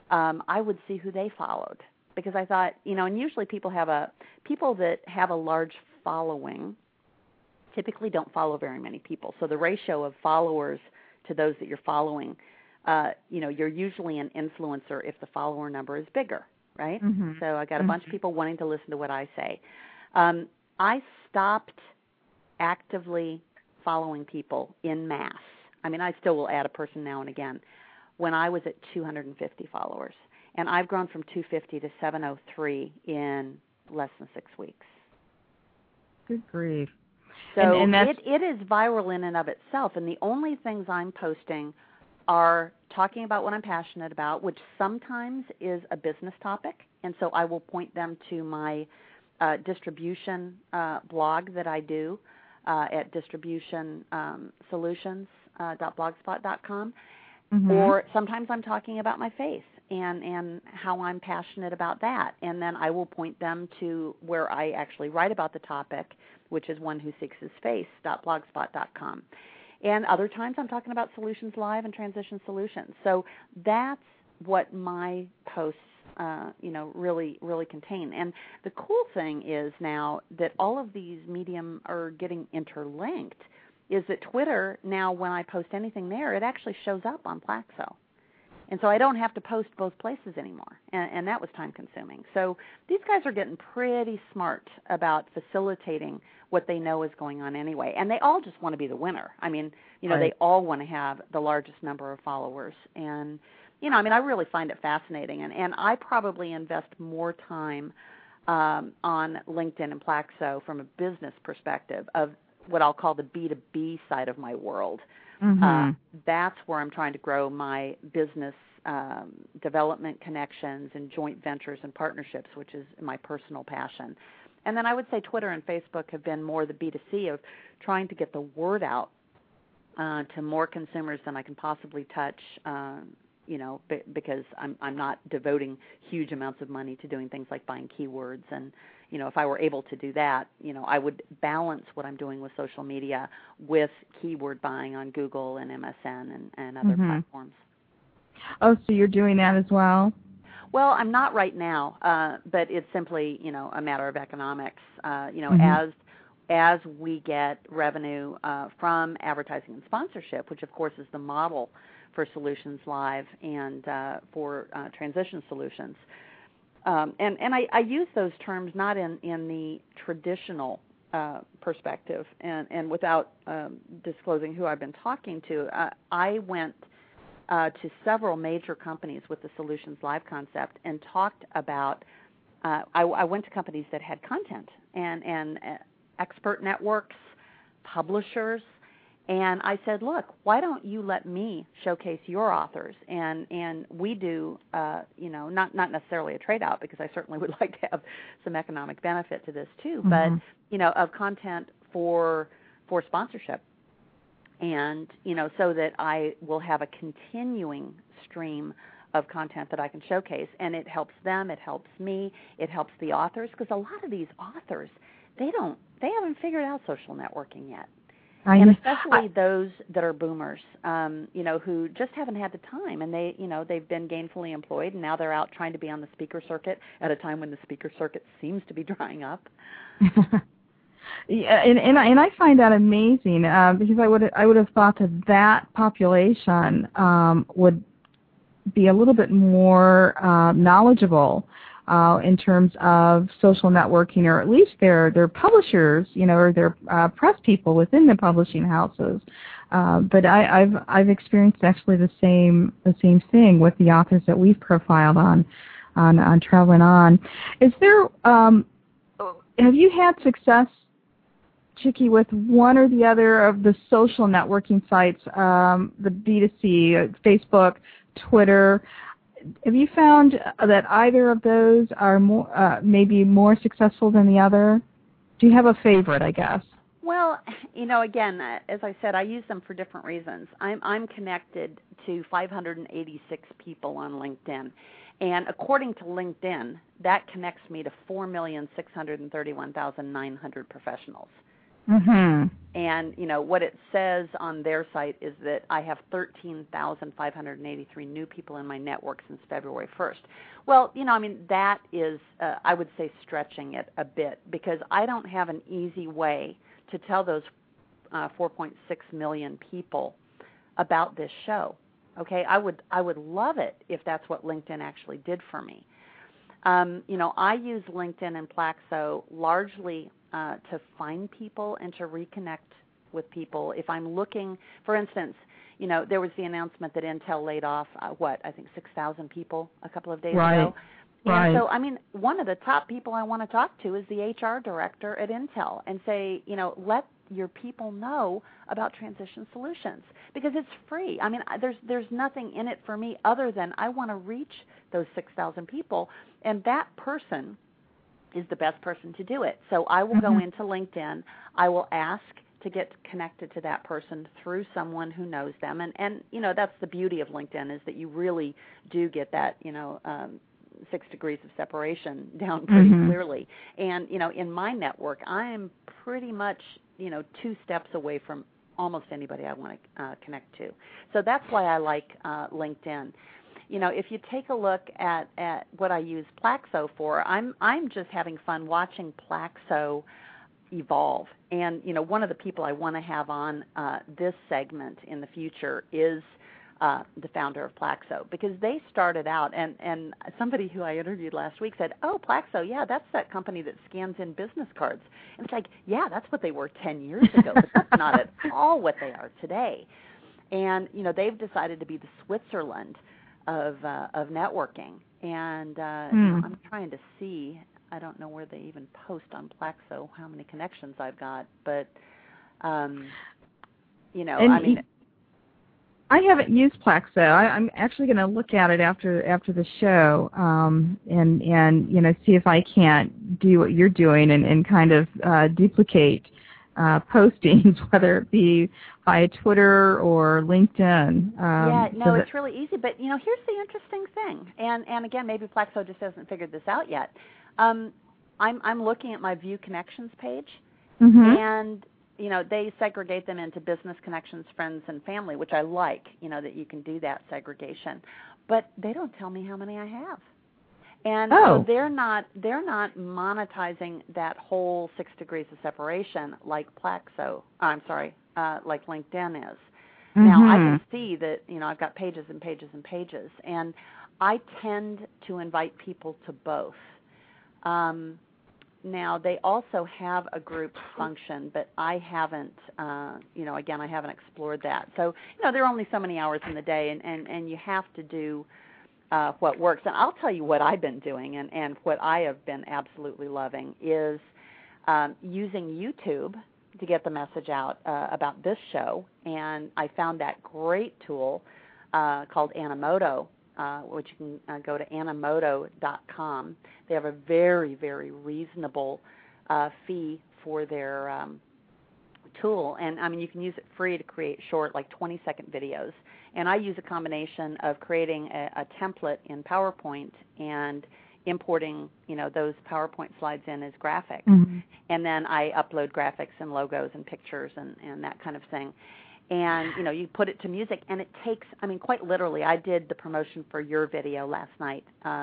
I would see who they followed because I thought, and usually people that have a large following typically don't follow very many people. So the ratio of followers to those that you're following, you're usually an influencer if the follower number is bigger, right? So I got a bunch of people wanting to listen to what I say. I stopped actively following people in mass. I mean, I still will add a person now and again when I was at 250 followers. And I've grown from 250 to 703 in less than 6 weeks. Good grief. So it is viral in and of itself, and the only things I'm posting are talking about what I'm passionate about, which sometimes is a business topic, and so I will point them to my distribution blog that I do at distributionsolutions.blogspot.com, or sometimes I'm talking about my faith and how I'm passionate about that, and then I will point them to where I actually write about the topic, which is onewhoseekshisface.blogspot.com. And other times I'm talking about Solutions Live and Transition Solutions. So that's what my posts, really, really contain. And the cool thing is now that all of these medium are getting interlinked is that Twitter, now when I post anything there, it actually shows up on Plaxo. And so I don't have to post both places anymore, and that was time consuming. So these guys are getting pretty smart about facilitating what they know is going on anyway, and they all just want to be the winner. I mean, they all want to have the largest number of followers, and I really find it fascinating, and I probably invest more time on LinkedIn and Plaxo from a business perspective of what I'll call the B2B side of my world. Mm-hmm. That's where I'm trying to grow my business development connections and joint ventures and partnerships, which is my personal passion. And then I would say Twitter and Facebook have been more the B2C of trying to get the word out to more consumers than I can possibly touch, because I'm not devoting huge amounts of money to doing things like buying keywords. And, if I were able to do that, I would balance what I'm doing with social media with keyword buying on Google and MSN and other mm-hmm. platforms. Oh, so you're doing that as well? Well, I'm not right now, but it's simply, a matter of economics. Mm-hmm. As we get revenue from advertising and sponsorship, which of course is the model for Solutions Live and for Transition Solutions. And I use those terms not in the traditional perspective, and without disclosing who I've been talking to. I went to several major companies with the Solutions Live concept and talked about, I went to companies that had content and expert networks, publishers, and I said, look, why don't you let me showcase your authors? And we do, not necessarily a trade-out, because I certainly would like to have some economic benefit to this too, mm-hmm. but, of content for sponsorship. And, so that I will have a continuing stream of content that I can showcase. And it helps them, it helps me, it helps the authors, because a lot of these authors, they haven't figured out social networking yet. And especially those that are boomers, who just haven't had the time, and they've been gainfully employed, and now they're out trying to be on the speaker circuit at a time when the speaker circuit seems to be drying up. Yeah, and I find that amazing because I would have thought that population would be a little bit more knowledgeable in terms of social networking, or at least their publishers, or their press people within the publishing houses. But I've experienced actually the same thing with the authors that we've profiled on Traveling On. Is there have you had success, Chickie, with one or the other of the social networking sites, the B2C, Facebook, Twitter? Have you found that either of those are maybe more successful than the other? Do you have a favorite, I guess? Well, again, as I said, I use them for different reasons. I'm connected to 586 people on LinkedIn. And according to LinkedIn, that connects me to 4,631,900 professionals. Mm-hmm. And, what it says on their site is that I have 13,583 new people in my network since February 1st. Well, that is, I would say, stretching it a bit, because I don't have an easy way to tell those 4.6 million people about this show. Okay, I would love it if that's what LinkedIn actually did for me. I use LinkedIn and Plaxo largely to find people and to reconnect with people. If I'm looking, for instance, there was the announcement that Intel laid off, 6,000 people a couple of days ago. And so, one of the top people I want to talk to is the HR director at Intel and say, let your people know about Transition Solutions, because it's free. There's nothing in it for me other than I want to reach those 6,000 people, and that person is the best person to do it. So I will mm-hmm. go into LinkedIn. I will ask to get connected to that person through someone who knows them. And that's the beauty of LinkedIn, is that you really do get that, 6 degrees of separation down pretty mm-hmm. clearly. And, in my network, I am pretty much, 2 steps away from almost anybody I want to connect to. So that's why I like LinkedIn. If you take a look at what I use Plaxo for, I'm just having fun watching Plaxo evolve. And, one of the people I want to have on this segment in the future is the founder of Plaxo, because they started out, and somebody who I interviewed last week said, oh, Plaxo, yeah, that's that company that scans in business cards. And it's like, yeah, that's what they were 10 years ago, but that's not at all what they are today. And, they've decided to be the Switzerland of networking. And I'm trying to see, I don't know where they even post on Plaxo how many connections I've got, but, I haven't used Plaxo. I'm actually going to look at it after the show, and see if I can't do what you're doing and kind of duplicate postings, whether it be via Twitter or LinkedIn. It's really easy. But here's the interesting thing, and again, maybe Plaxo just hasn't figured this out yet. I'm looking at my View Connections page, and they segregate them into business connections, friends, and family, which I like, that you can do that segregation. But they don't tell me how many I have. And so they're not monetizing that whole 6 degrees of separation like like LinkedIn is. Now, I can see that, I've got pages and pages and pages, and I tend to invite people to both. Now, they also have a group function, but I haven't, again, I haven't explored that. So, there are only so many hours in the day, and you have to do what works. And I'll tell you what I've been doing, and what I have been absolutely loving is using YouTube to get the message out about this show. And I found that great tool called Animoto, which you can go to animoto.com. They have a very, very reasonable fee for their tool. And, you can use it free to create short, 20-second videos. And I use a combination of creating a template in PowerPoint and importing, those PowerPoint slides in as graphics. And then I upload graphics and logos and pictures and that kind of thing. And, you put it to music, and it takes, quite literally, I did the promotion for your video last night,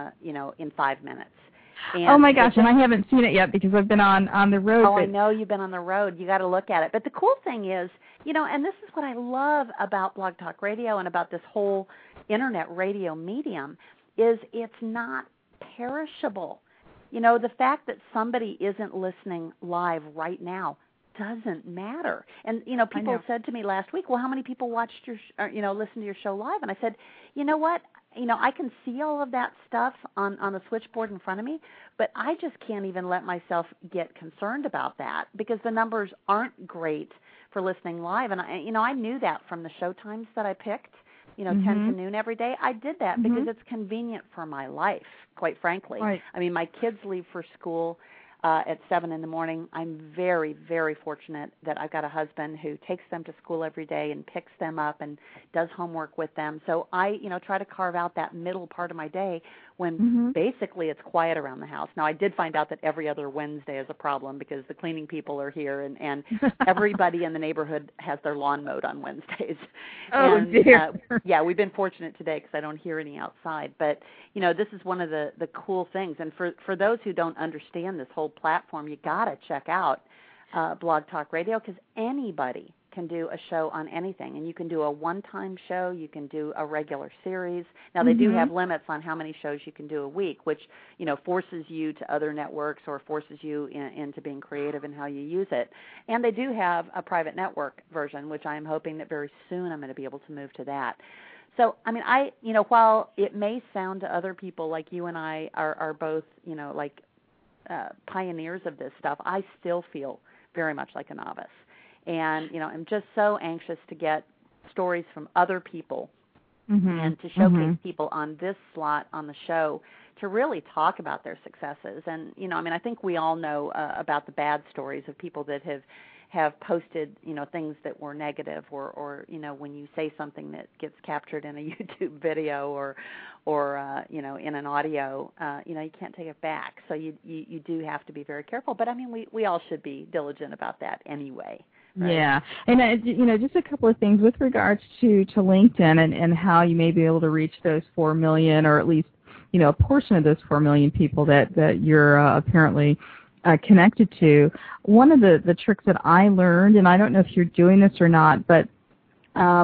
in 5 minutes. And oh, my gosh, and I haven't seen it yet because I've been on the road. Oh, I know you've been on the road. You got to look at it. But the cool thing is, and this is what I love about Blog Talk Radio and about this whole Internet radio medium, is it's not perishable. The fact that somebody isn't listening live right now doesn't matter. And, people said to me last week, well, how many people watched your, listened to your show live? And I said, you know what? I can see all of that stuff on the switchboard in front of me, but I just can't even let myself get concerned about that because the numbers aren't great for listening live. And, I knew that from the show times that I picked, 10 to noon every day. I did that because it's convenient for my life, quite frankly. Right. My kids leave for school at 7 in the morning. I'm very, very fortunate that I've got a husband who takes them to school every day and picks them up and does homework with them. So I, try to carve out that middle part of my day when basically it's quiet around the house. Now, I did find out that every other Wednesday is a problem because the cleaning people are here and everybody in the neighborhood has their lawn mowed on Wednesdays. Oh, and, dear. We've been fortunate today because I don't hear any outside. But, this is one of the cool things. And for those who don't understand this whole platform, you got to check out Blog Talk Radio because anybody can do a show on anything, and you can do a one-time show, you can do a regular series. Now, they do have limits on how many shows you can do a week, which, forces you to other networks or forces you into being creative in how you use it. And they do have a private network version, which I'm hoping that very soon I'm going to be able to move to that. So, while it may sound to other people like you and I are both, pioneers of this stuff, I still feel very much like a novice. And, I'm just so anxious to get stories from other people and to showcase people on this slot on the show to really talk about their successes. And, I think we all know about the bad stories of people that have posted, things that were negative or when you say something that gets captured in a YouTube video or in an audio, you can't take it back. So you do have to be very careful. But, we all should be diligent about that anyway. Right. Yeah, and just a couple of things with regards to LinkedIn and how you may be able to reach those 4 million, or at least a portion of those 4 million people that you're apparently connected to. One of the tricks that I learned, and I don't know if you're doing this or not, but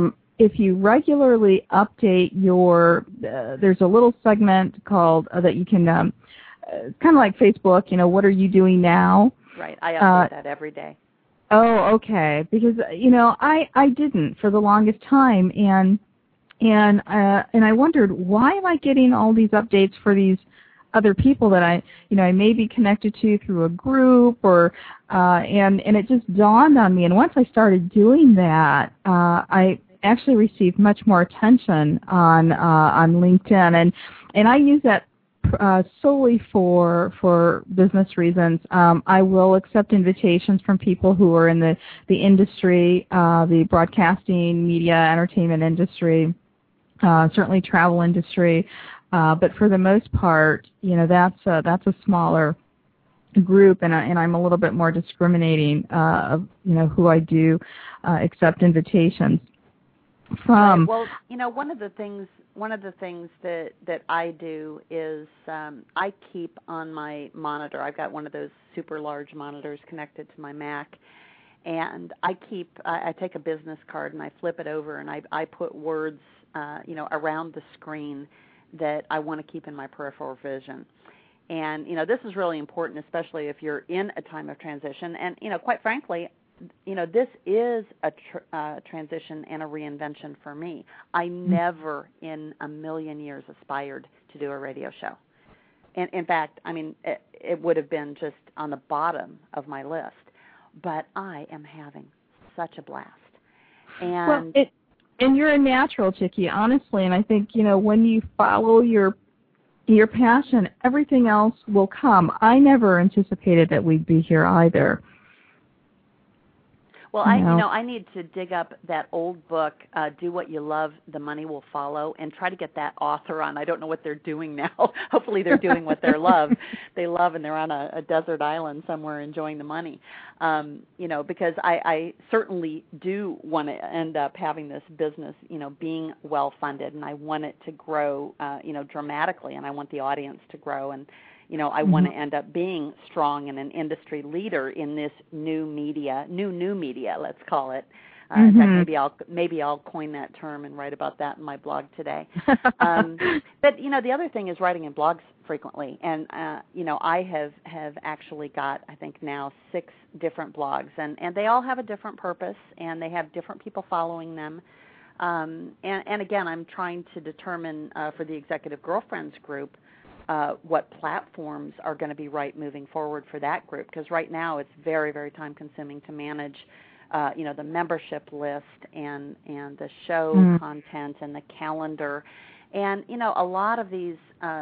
if you regularly update your, there's a little segment called that you can, kind of like Facebook, what are you doing now? Right. I update that every day. Oh, okay. Because I didn't for the longest time, and I wondered, why am I getting all these updates for these other people that I may be connected to through a group, or and it just dawned on me. And once I started doing that, I actually received much more attention on LinkedIn, and I use that solely for business reasons. I will accept invitations from people who are in the industry, the broadcasting, media, entertainment industry, certainly travel industry, but for the most part, that's a smaller group, and I'm a little bit more discriminating of who I do accept invitations from. Right. Well, one of the things that I do is I keep on my monitor. I've got one of those super large monitors connected to my Mac, and I take a business card and I flip it over and I put words around the screen that I want to keep in my peripheral vision. And this is really important, especially if you're in a time of transition. And quite frankly, this is a transition and a reinvention for me. I never in a million years aspired to do a radio show. And in fact, it would have been just on the bottom of my list. But I am having such a blast. And and you're a natural, Chickie, honestly. And I think, when you follow your passion, everything else will come. I never anticipated that we'd be here either. Well, I need to dig up that old book, Do What You Love, The Money Will Follow, and try to get that author on. I don't know what they're doing now. Hopefully they're doing what they love, and they're on a desert island somewhere enjoying the money. Because I certainly do want to end up having this business, being well-funded, and I want it to grow, dramatically, and I want the audience to grow, and I want to end up being strong and an industry leader in this new media, let's call it. In fact, maybe I'll coin that term and write about that in my blog today. But the other thing is writing in blogs frequently, and I have actually got, I think now, 6 different blogs, and they all have a different purpose, and they have different people following them. And again, I'm trying to determine for the Executive Girlfriends group what platforms are going to be right moving forward for that group, because right now it's very, very time consuming to manage the membership list and the show content and the calendar. And a lot of these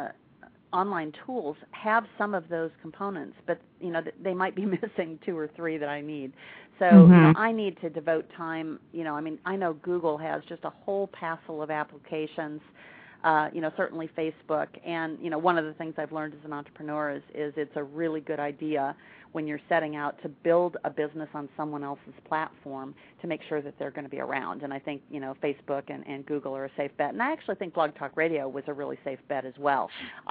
online tools have some of those components, but they might be missing 2 or 3 that I need. So I need to devote time. I know Google has just a whole passel of applications. Certainly Facebook. And, one of the things I've learned as an entrepreneur is it's a really good idea when you're setting out to build a business on someone else's platform to make sure that they're going to be around. And I think, Facebook and Google are a safe bet. And I actually think Blog Talk Radio was a really safe bet as well.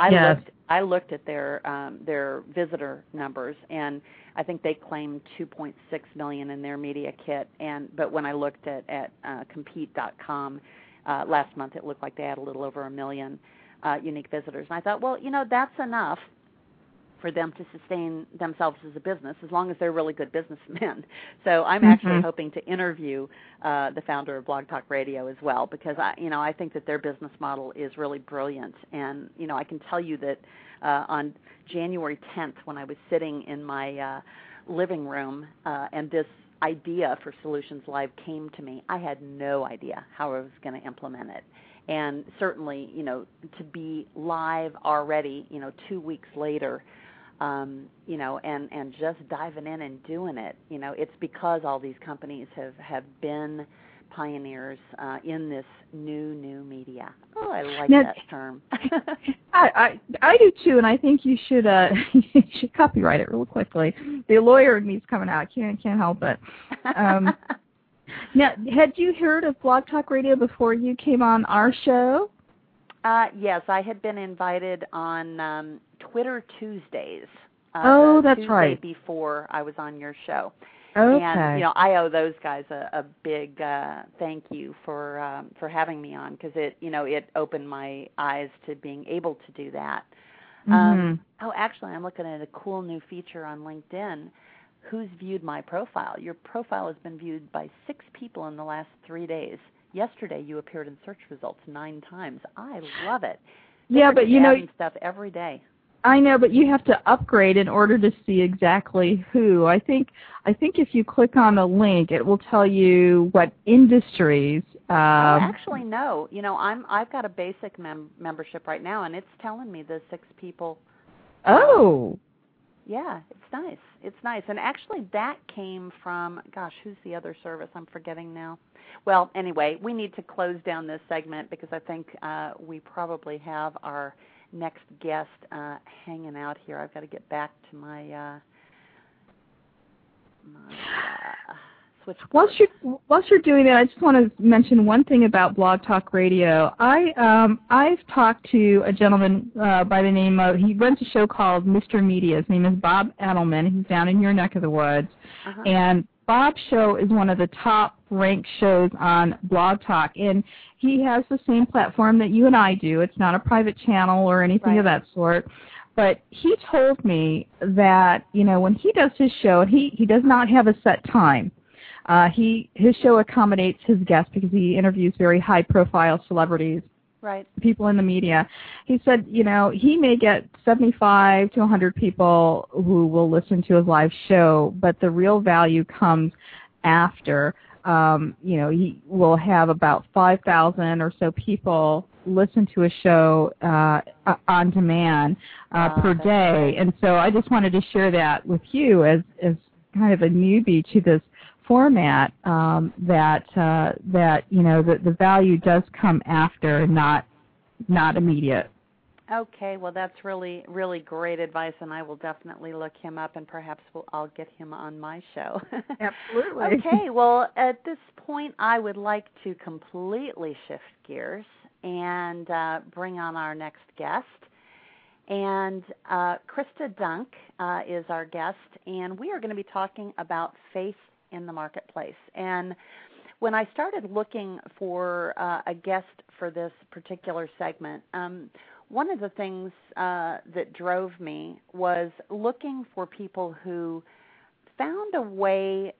I looked at their visitor numbers, and I think they claimed 2.6 million in their media kit. But when I looked at Compete.com, last month, it looked like they had a little over 1 million unique visitors. And I thought, well, that's enough for them to sustain themselves as a business, as long as they're really good businessmen. So I'm actually hoping to interview the founder of Blog Talk Radio as well, because I think that their business model is really brilliant. And I can tell you that on January 10th, when I was sitting in my living room, and this idea for Solutions Live came to me, I had no idea how I was going to implement it. And certainly, to be live already, 2 weeks later, and just diving in and doing it, it's because all these companies have been pioneers in this new media. Oh, I like that term. I do too, and I think you should copyright it real quickly. The lawyer in me's coming out. Can't help it. Now, had you heard of Blog Talk Radio before you came on our show? Yes, I had been invited on Twitter Tuesdays. That's Tuesday right. Before I was on your show. Okay. And I owe those guys a big thank you for having me on, because it opened my eyes to being able to do that. Actually, I'm looking at a cool new feature on LinkedIn. Who's viewed my profile? Your profile has been viewed by 6 people in the last 3 days. Yesterday, you appeared in search results 9 times. I love it. Yeah, but stuff every day. I know, but you have to upgrade in order to see exactly who. I think if you click on a link, it will tell you what industries. Actually, no. I've got a basic membership right now, and it's telling me the 6 people. Oh. Yeah, it's nice. It's nice. And actually, that came from, gosh, who's the other service? I'm forgetting now. Well, anyway, we need to close down this segment because I think we probably have our next guest hanging out here. I've got to get back to my switchboard. Whilst you're doing that, I just want to mention one thing about Blog Talk Radio. I've talked to a gentleman by the name of, he runs a show called Mr. Media. His name is Bob Edelman. He's down in your neck of the woods. And Bob's show is one of the top-ranked shows on Blog Talk, and he has the same platform that you and I do. It's not a private channel or anything of that sort. But he told me that, when he does his show, he does not have a set time. His show accommodates his guests because he interviews very high-profile celebrities, people in the media. He said, he may get 75 to 100 people who will listen to his live show, but the real value comes after. He will have about 5,000 or so people listen to a show on demand per day. And so I just wanted to share that with you as kind of a newbie to this format, that the value does come after, not immediate. Okay, well, that's really, really great advice, and I will definitely look him up, and perhaps I'll get him on my show. Absolutely. Okay, well, at this point, I would like to completely shift gears and bring on our next guest. And Krista Dunk is our guest, and we are going to be talking about faith in the marketplace. And when I started looking for a guest for this particular segment, one of the things that drove me was looking for people who found a way,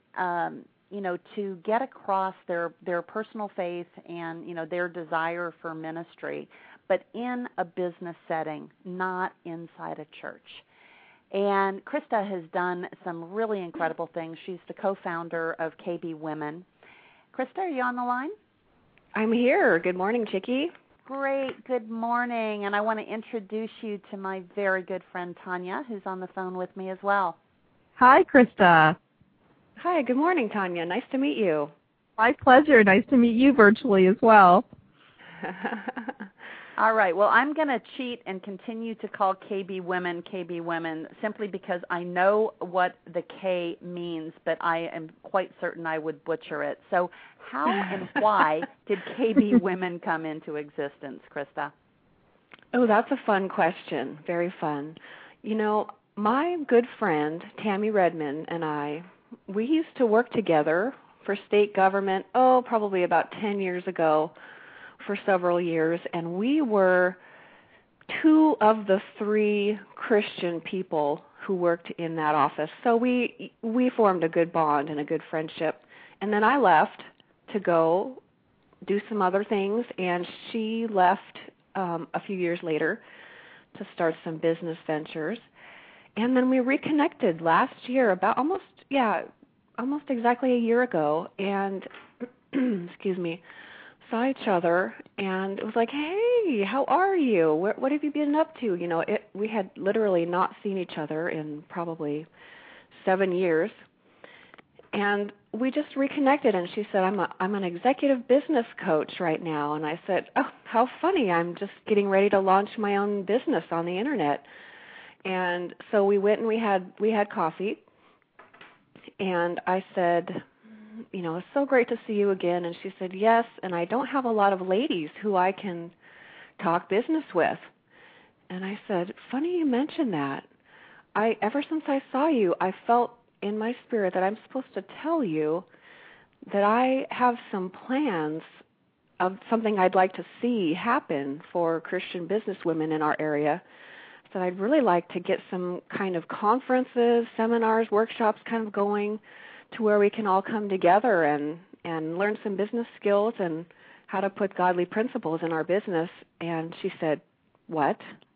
to get across their personal faith and, their desire for ministry, but in a business setting, not inside a church. And Krista has done some really incredible things. She's the co-founder of KB Women. Krista, are you on the line? I'm here. Good morning, Chickie. Great. Good morning. And I want to introduce you to my very good friend, Tanya, who's on the phone with me as well. Hi, Krista. Hi. Good morning, Tanya. Nice to meet you. My pleasure. Nice to meet you virtually as well. All right. Well, I'm going to cheat and continue to call KB Women simply because I know what the K means, but I am quite certain I would butcher it. So how and why did KB Women come into existence, Krista? Oh, that's a fun question. Very fun. My good friend, Tammy Redmond, and I, we used to work together for state government, probably about 10 years ago, for several years, and we were 2 of the 3 Christian people who worked in that office. So we formed a good bond and a good friendship. And then I left to go do some other things, and she left a few years later to start some business ventures. And then we reconnected last year, about almost exactly a year ago, and excuse me, saw each other, and it was like, hey, how are you? What have you been up to? We had literally not seen each other in probably 7 years, and we just reconnected. And she said, I'm an executive business coach right now, and I said, oh, how funny! I'm just getting ready to launch my own business on the internet. And so we went and we had coffee, and I said, it's so great to see you again. And she said, yes, and I don't have a lot of ladies who I can talk business with. And I said, funny you mention that. Ever since I saw you, I felt in my spirit that I'm supposed to tell you that I have some plans of something I'd like to see happen for Christian businesswomen in our area. So I'd really like to get some kind of conferences, seminars, workshops kind of going to where we can all come together and learn some business skills and how to put godly principles in our business. And she said, what?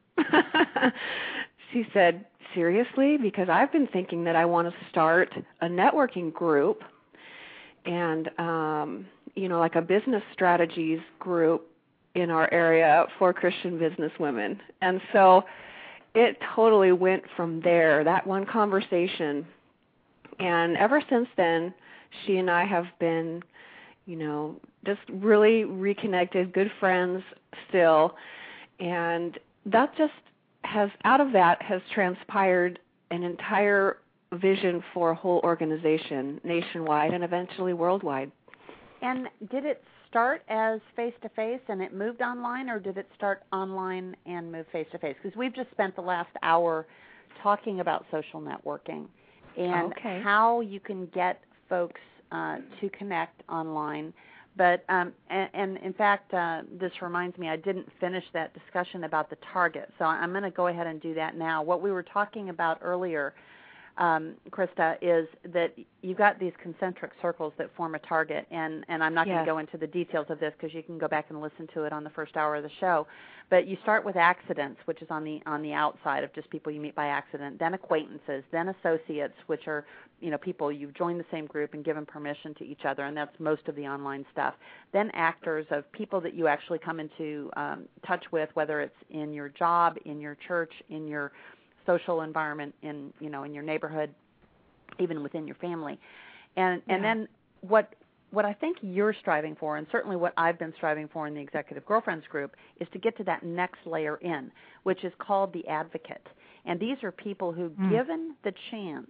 She said, seriously? Because I've been thinking that I want to start a networking group and, like a business strategies group in our area for Christian businesswomen. And so it totally went from there, that one conversation. And ever since then, she and I have been, just really reconnected, good friends still. And that just out of that has transpired an entire vision for a whole organization, nationwide and eventually worldwide. And did it start as face-to-face and it moved online, or did it start online and move face-to-face? Because we've just spent the last hour talking about social networking and how you can get folks to connect online. But and in fact, this reminds me, I didn't finish that discussion about the target, so I'm going to go ahead and do that now. What we were talking about earlier, Krista, is that you've got these concentric circles that form a target, and I'm not going to go into the details of this because you can go back and listen to it on the first hour of the show. But you start with accidents, which is on the outside of just people you meet by accident, then acquaintances, then associates, which are people you've joined the same group and given permission to each other, and that's most of the online stuff. Then actors, of people that you actually come into touch with, whether it's in your job, in your church, in your social environment, in your neighborhood, even within your family. And then what I think you're striving for, and certainly what I've been striving for in the Executive Girlfriends group, is to get to that next layer in, which is called the advocate. And these are people who, given the chance,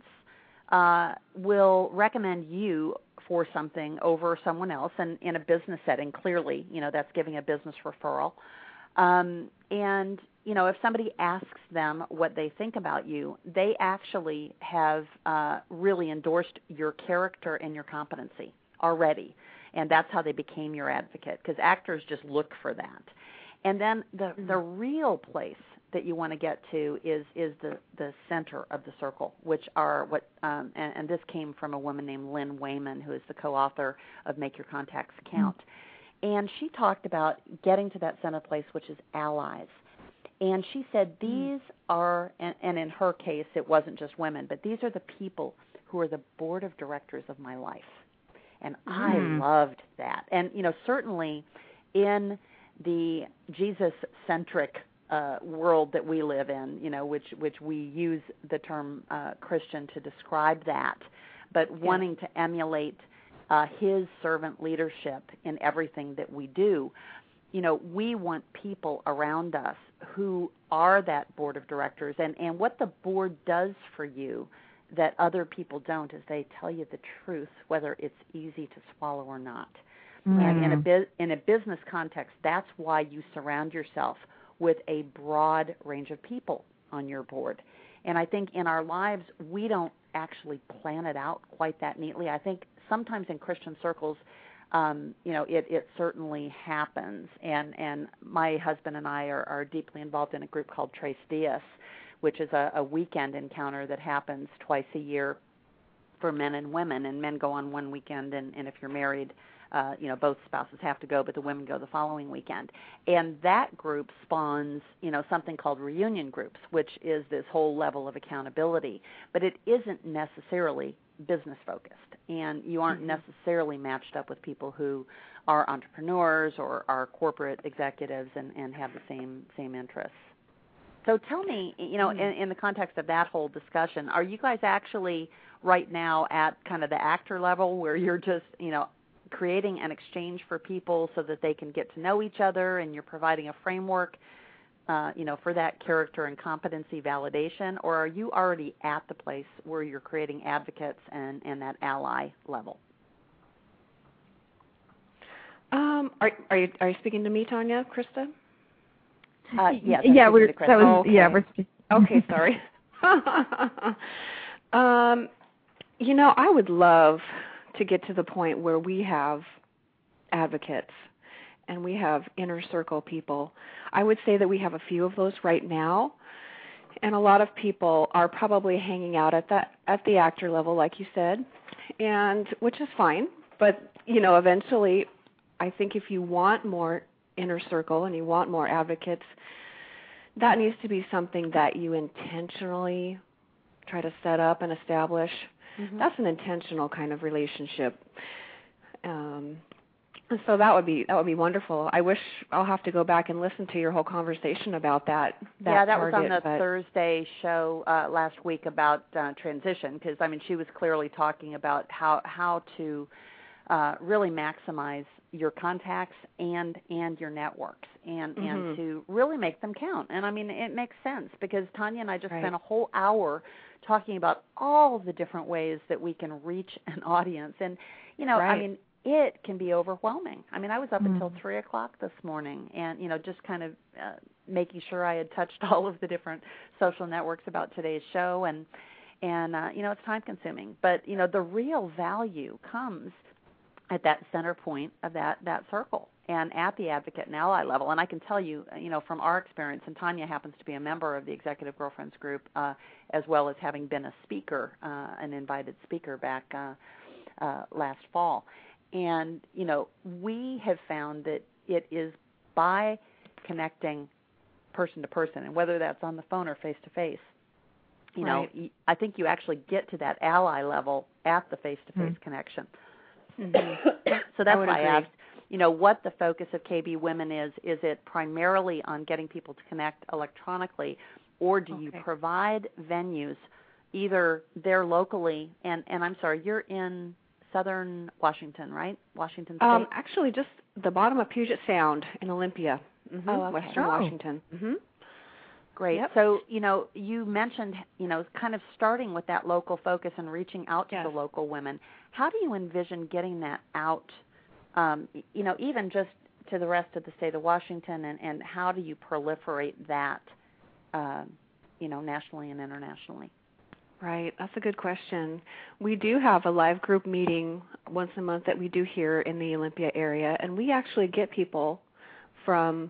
will recommend you for something over someone else, and in a business setting, clearly, that's giving a business referral. And if somebody asks them what they think about you, they actually have really endorsed your character and your competency already, and that's how they became your advocate, because actors just look for that. And then the real place that you want to get to is the center of the circle, which are what and this came from a woman named Lynn Wayman, who is the co-author of Make Your Contacts Count. And she talked about getting to that center place, which is allies. And she said these are, and in her case it wasn't just women, but these are the people who are the board of directors of my life. And I loved that. And, certainly in the Jesus-centric world that we live in, which we use the term Christian to describe that, but wanting to emulate his servant leadership in everything that we do, we want people around us who are that board of directors. And what the board does for you that other people don't is they tell you the truth, whether it's easy to swallow or not. And in a business context, that's why you surround yourself with a broad range of people on your board. And I think in our lives, we don't actually plan it out quite that neatly. I think sometimes in Christian circles, it certainly happens. And my husband and I are deeply involved in a group called Tres Dias, which is a weekend encounter that happens twice a year for men and women. And men go on one weekend, and if you're married, both spouses have to go, but the women go the following weekend. And that group spawns, something called reunion groups, which is this whole level of accountability. But it isn't necessarily business-focused, and you aren't necessarily matched up with people who are entrepreneurs or are corporate executives and have the same interests. So tell me, in the context of that whole discussion, are you guys actually right now at kind of the actor level where you're just, creating an exchange for people so that they can get to know each other, and you're providing a framework, for that character and competency validation, or are you already at the place where you're creating advocates and that ally level? Are you speaking to me, Tanya, Krista? Yes. Yeah, we're okay, sorry. I would love to get to the point where we have advocates and we have inner circle people. I would say that we have a few of those right now, and a lot of people are probably hanging out at the actor level, like you said, and which is fine. But eventually, I think if you want more inner circle and you want more advocates, that needs to be something that you intentionally try to set up and establish. Mm-hmm. That's an intentional kind of relationship. So that would be wonderful. I wish I'll have to go back and listen to your whole conversation about that. That was on the Thursday show last week about transition, because she was clearly talking about how to really maximize your contacts and your networks and to really make them count. And it makes sense, because Tanya and I just spent a whole hour talking about all the different ways that we can reach an audience. And it can be overwhelming. I was up until 3 o'clock this morning, and just kind of making sure I had touched all of the different social networks about today's show, and it's time consuming. But the real value comes at that center point of that circle and at the advocate and ally level. And I can tell you, from our experience, and Tanya happens to be a member of the Executive Girlfriends group, as well as having been a speaker, an invited speaker back last fall. And, we have found that it is by connecting person to person, and whether that's on the phone or face-to-face, I think you actually get to that ally level at the face-to-face connection. Mm-hmm. So that's why I asked, what the focus of KB Women is. Is it primarily on getting people to connect electronically, or do you provide venues either there locally, and I'm sorry, you're in Southern Washington, right? Washington State? Actually, just the bottom of Puget Sound in Olympia, Western Washington. Mm-hmm. Great. Yep. So, you mentioned, kind of starting with that local focus and reaching out to the local women. How do you envision getting that out, even just to the rest of the state of Washington, and how do you proliferate that, nationally and internationally? Right. That's a good question. We do have a live group meeting once a month that we do here in the Olympia area, and we actually get people from,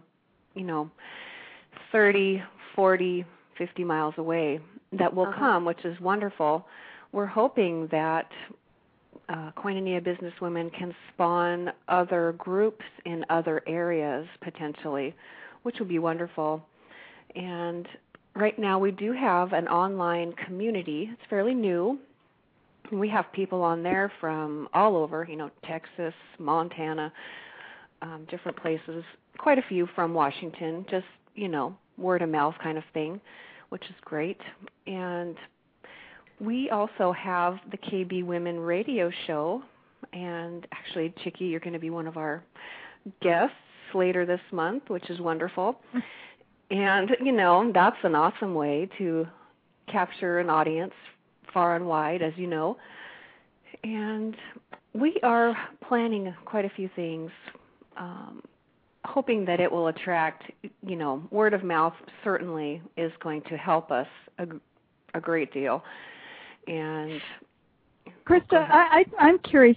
30, 40, 50 miles away that will come, which is wonderful. We're hoping that Koinonia Businesswomen can spawn other groups in other areas potentially, which would be wonderful. And right now we do have an online community. It's fairly new. We have people on there from all over, Texas, Montana, different places, quite a few from Washington, just, word of mouth kind of thing, which is great. And we also have the KB Women radio show, and actually, Chickie, you're going to be one of our guests later this month, which is wonderful. And, that's an awesome way to capture an audience far and wide, as you know. And we are planning quite a few things, hoping that it will attract, word of mouth certainly is going to help us a great deal. And Krista, I'm curious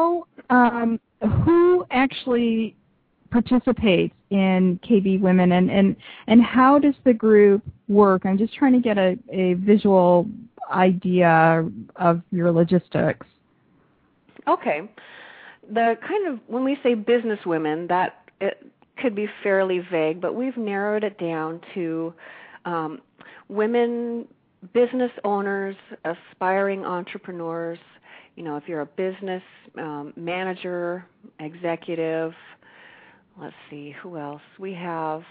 who actually participates in KB Women, and how does the group work? I'm just trying to get a visual idea of your logistics. Okay. The kind of, when we say business women, that it could be fairly vague, but we've narrowed it down to women business owners, aspiring entrepreneurs. If you're a business manager, executive, let's see, who else? We have,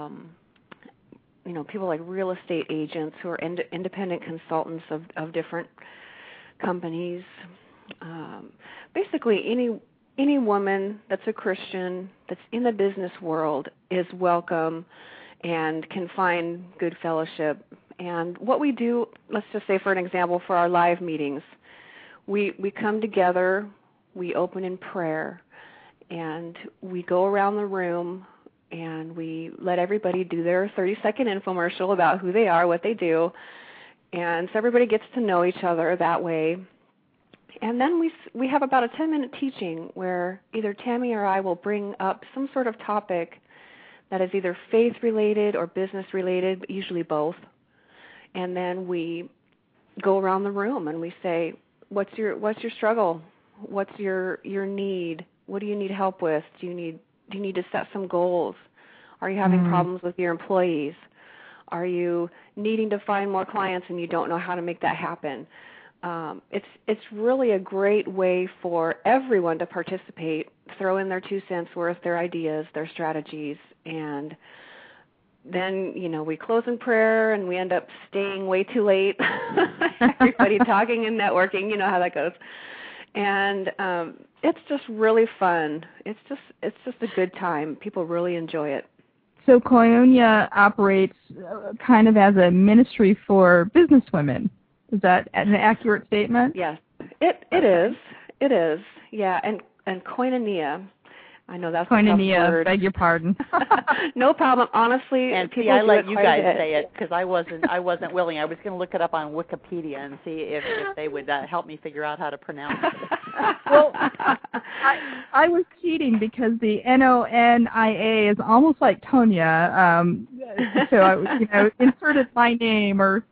people like real estate agents who are independent consultants of different companies. Basically, any woman that's a Christian that's in the business world is welcome and can find good fellowship. And what we do, let's just say for an example, for our live meetings, we come together, we open in prayer, and we go around the room and we let everybody do their 30-second infomercial about who they are, what they do, and so everybody gets to know each other that way. And then we have about a 10-minute teaching where either Tammy or I will bring up some sort of topic that is either faith-related or business-related, but usually both. And then we go around the room and we say, what's your struggle? What's your need? What do you need help with? Do you need to set some goals? Are you having problems with your employees? Are you needing to find more clients and you don't know how to make that happen? It's really a great way for everyone to participate, throw in their 2 cents worth, their ideas, their strategies, and then, we close in prayer and we end up staying way too late. Everybody talking and networking, you know how that goes. And it's just really fun. It's just a good time. People really enjoy it. So Koinonia operates kind of as a ministry for businesswomen. Is that an accurate statement? Yes, it is. It is. Yeah, and Koinonia. I know that's a tough word. Beg your pardon. No problem. Honestly, and people I let you guys bit. say it because I wasn't willing. I was going to look it up on Wikipedia and see if they would help me figure out how to pronounce it. Well, I was cheating because the Nonia is almost like Tonya. So I, inserted my name or.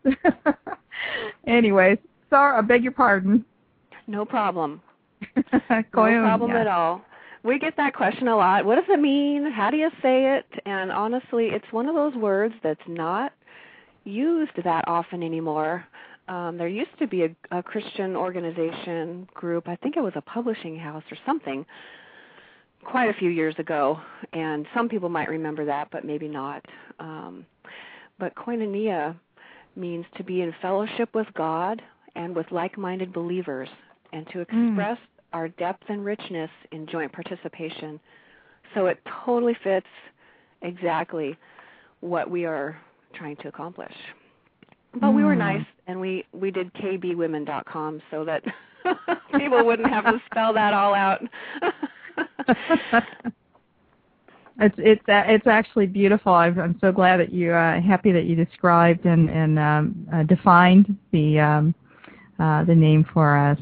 Anyways, sorry. I beg your pardon. No problem. No problem at all. We get that question a lot. What does it mean? How do you say it? And honestly, it's one of those words that's not used that often anymore. There used to be a Christian organization group, I think it was a publishing house or something, quite a few years ago, and some people might remember that, but maybe not. But koinonia means to be in fellowship with God and with like-minded believers, and to express our depth and richness in joint participation. So it totally fits exactly what we are trying to accomplish. But we were nice, and we did kbwomen.com so that people wouldn't have to spell that all out. It's actually beautiful. I'm so glad that you happy that you described and defined the name for us.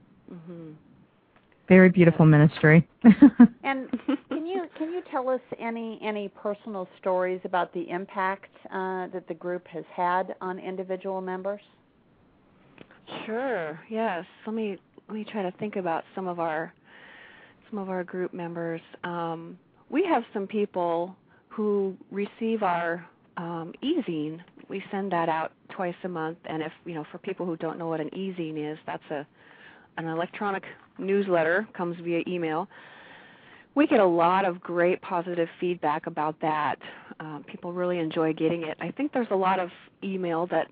Very beautiful ministry. And can you tell us any personal stories about the impact that the group has had on individual members? Sure. Yes. Let me try to think about some of our group members. We have some people who receive our e-zine. We send that out twice a month, and if for people who don't know what an e-zine is, that's an electronic newsletter, comes via email. We get a lot of great positive feedback about that. People really enjoy getting it. I think there's a lot of email that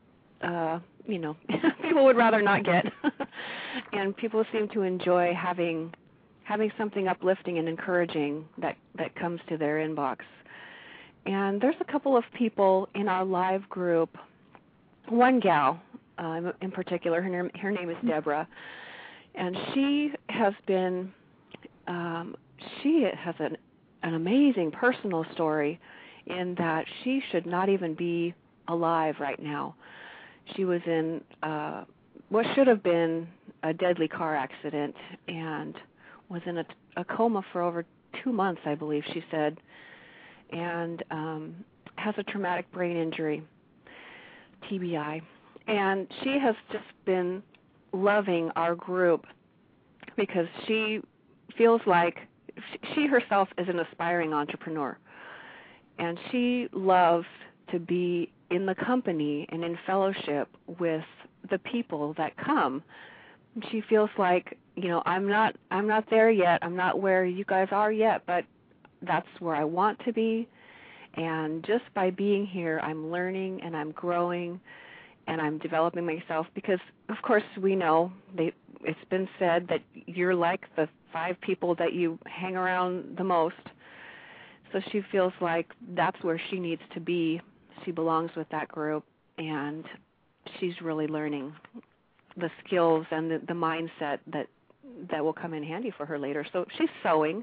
people would rather not get, and people seem to enjoy having something uplifting and encouraging that comes to their inbox. And there's a couple of people in our live group. One gal in particular, her name is Deborah, and she has been she has an amazing personal story in that she should not even be alive right now. She was in what should have been a deadly car accident and was in a coma for over 2 months, I believe she said, and has a traumatic brain injury, TBI. And she has just been loving our group because she feels like she herself is an aspiring entrepreneur, and she loves to be in the company and in fellowship with the people that come. She feels like, I'm not there yet. I'm not where you guys are yet, but that's where I want to be. And just by being here, I'm learning and I'm growing and I'm developing myself because, of course, we know it's been said that you're like the 5 people that you hang around the most. So she feels like that's where she needs to be. She belongs with that group, and she's really learning the skills and the mindset that will come in handy for her later. So she's sewing.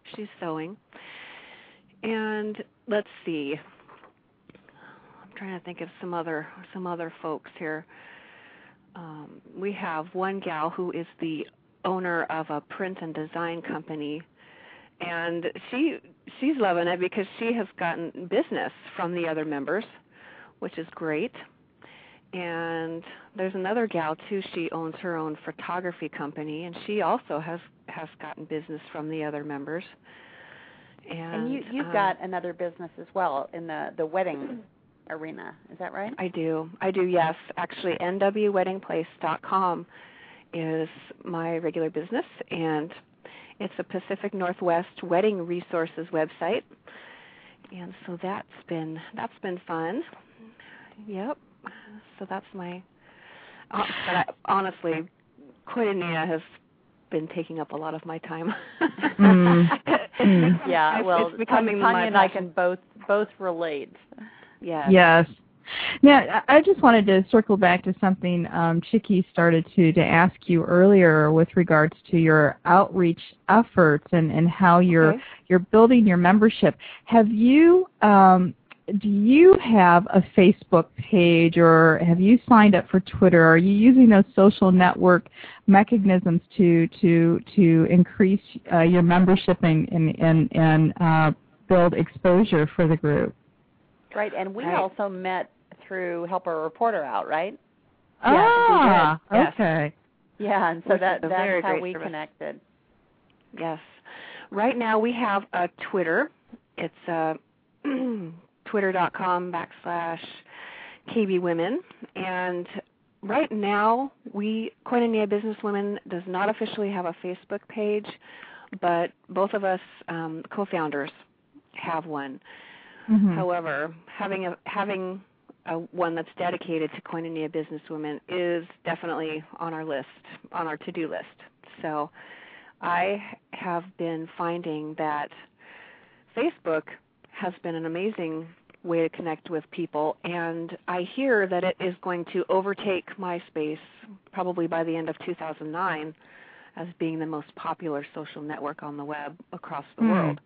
And let's see. I'm trying to think of some other folks here. we have one gal who is the owner of a print and design company, and she's loving it because she has gotten business from the other members, which is great. And there's another gal too. She owns her own photography company, and she also has gotten business from the other members. And you've got another business as well in the wedding arena. Is that right? I do. Yes. Actually, nwweddingplace.com is my regular business, and it's a Pacific Northwest wedding resources website. And so that's been fun. Yep. So that's my. But honestly, Koinonia has been taking up a lot of my time. Yeah, well, it's becoming Tanya and I can both relate. Yes. Now, I just wanted to circle back to something Chickie started to ask you earlier with regards to your outreach efforts and how you're building your membership. Have you do you have a Facebook page, or have you signed up for Twitter? Are you using those social network mechanisms to increase your membership and build exposure for the group? Right, and we also met through Help a Reporter Out, right? Ah, yes, okay. Yeah, and so that's how we connected. Yes. Right now we have a Twitter. It's twitter.com/KBWomen. And right now, Koinonia Businesswomen does not officially have a Facebook page, but both of us co-founders have one. Mm-hmm. However, having a one that's dedicated to Koinonia Businesswomen is definitely on our list, on our to-do list. So I have been finding that Facebook has been an amazing way to connect with people, and I hear that it is going to overtake MySpace probably by the end of 2009 as being the most popular social network on the web across the world.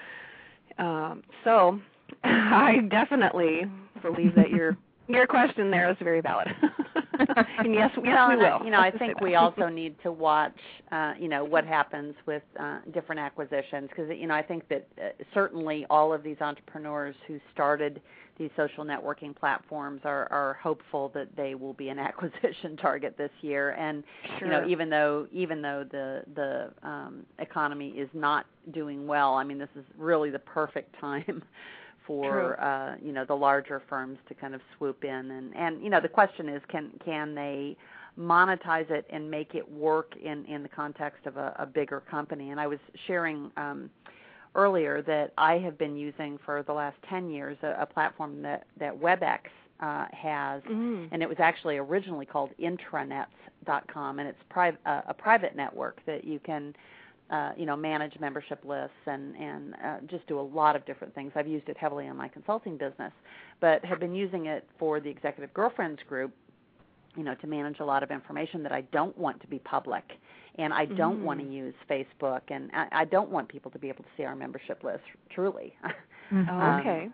So I definitely believe that your question there is very valid. And yes, we will. I think we also need to watch, what happens with different acquisitions, because, I think that certainly all of these entrepreneurs who started these social networking platforms are hopeful that they will be an acquisition target this year. And, even though the economy is not doing well, I mean, this is really the perfect time for the larger firms to kind of swoop in, and the question is, can they monetize it and make it work in the context of a bigger company? And I was sharing earlier that I have been using for the last 10 years a platform that WebEx has, and it was actually originally called intranets.com, and it's a private network that you can manage membership lists and just do a lot of different things. I've used it heavily in my consulting business, but have been using it for the Executive Girlfriends group, to manage a lot of information that I don't want to be public, and I don't want to use Facebook, and I don't want people to be able to see our membership list, truly. Okay.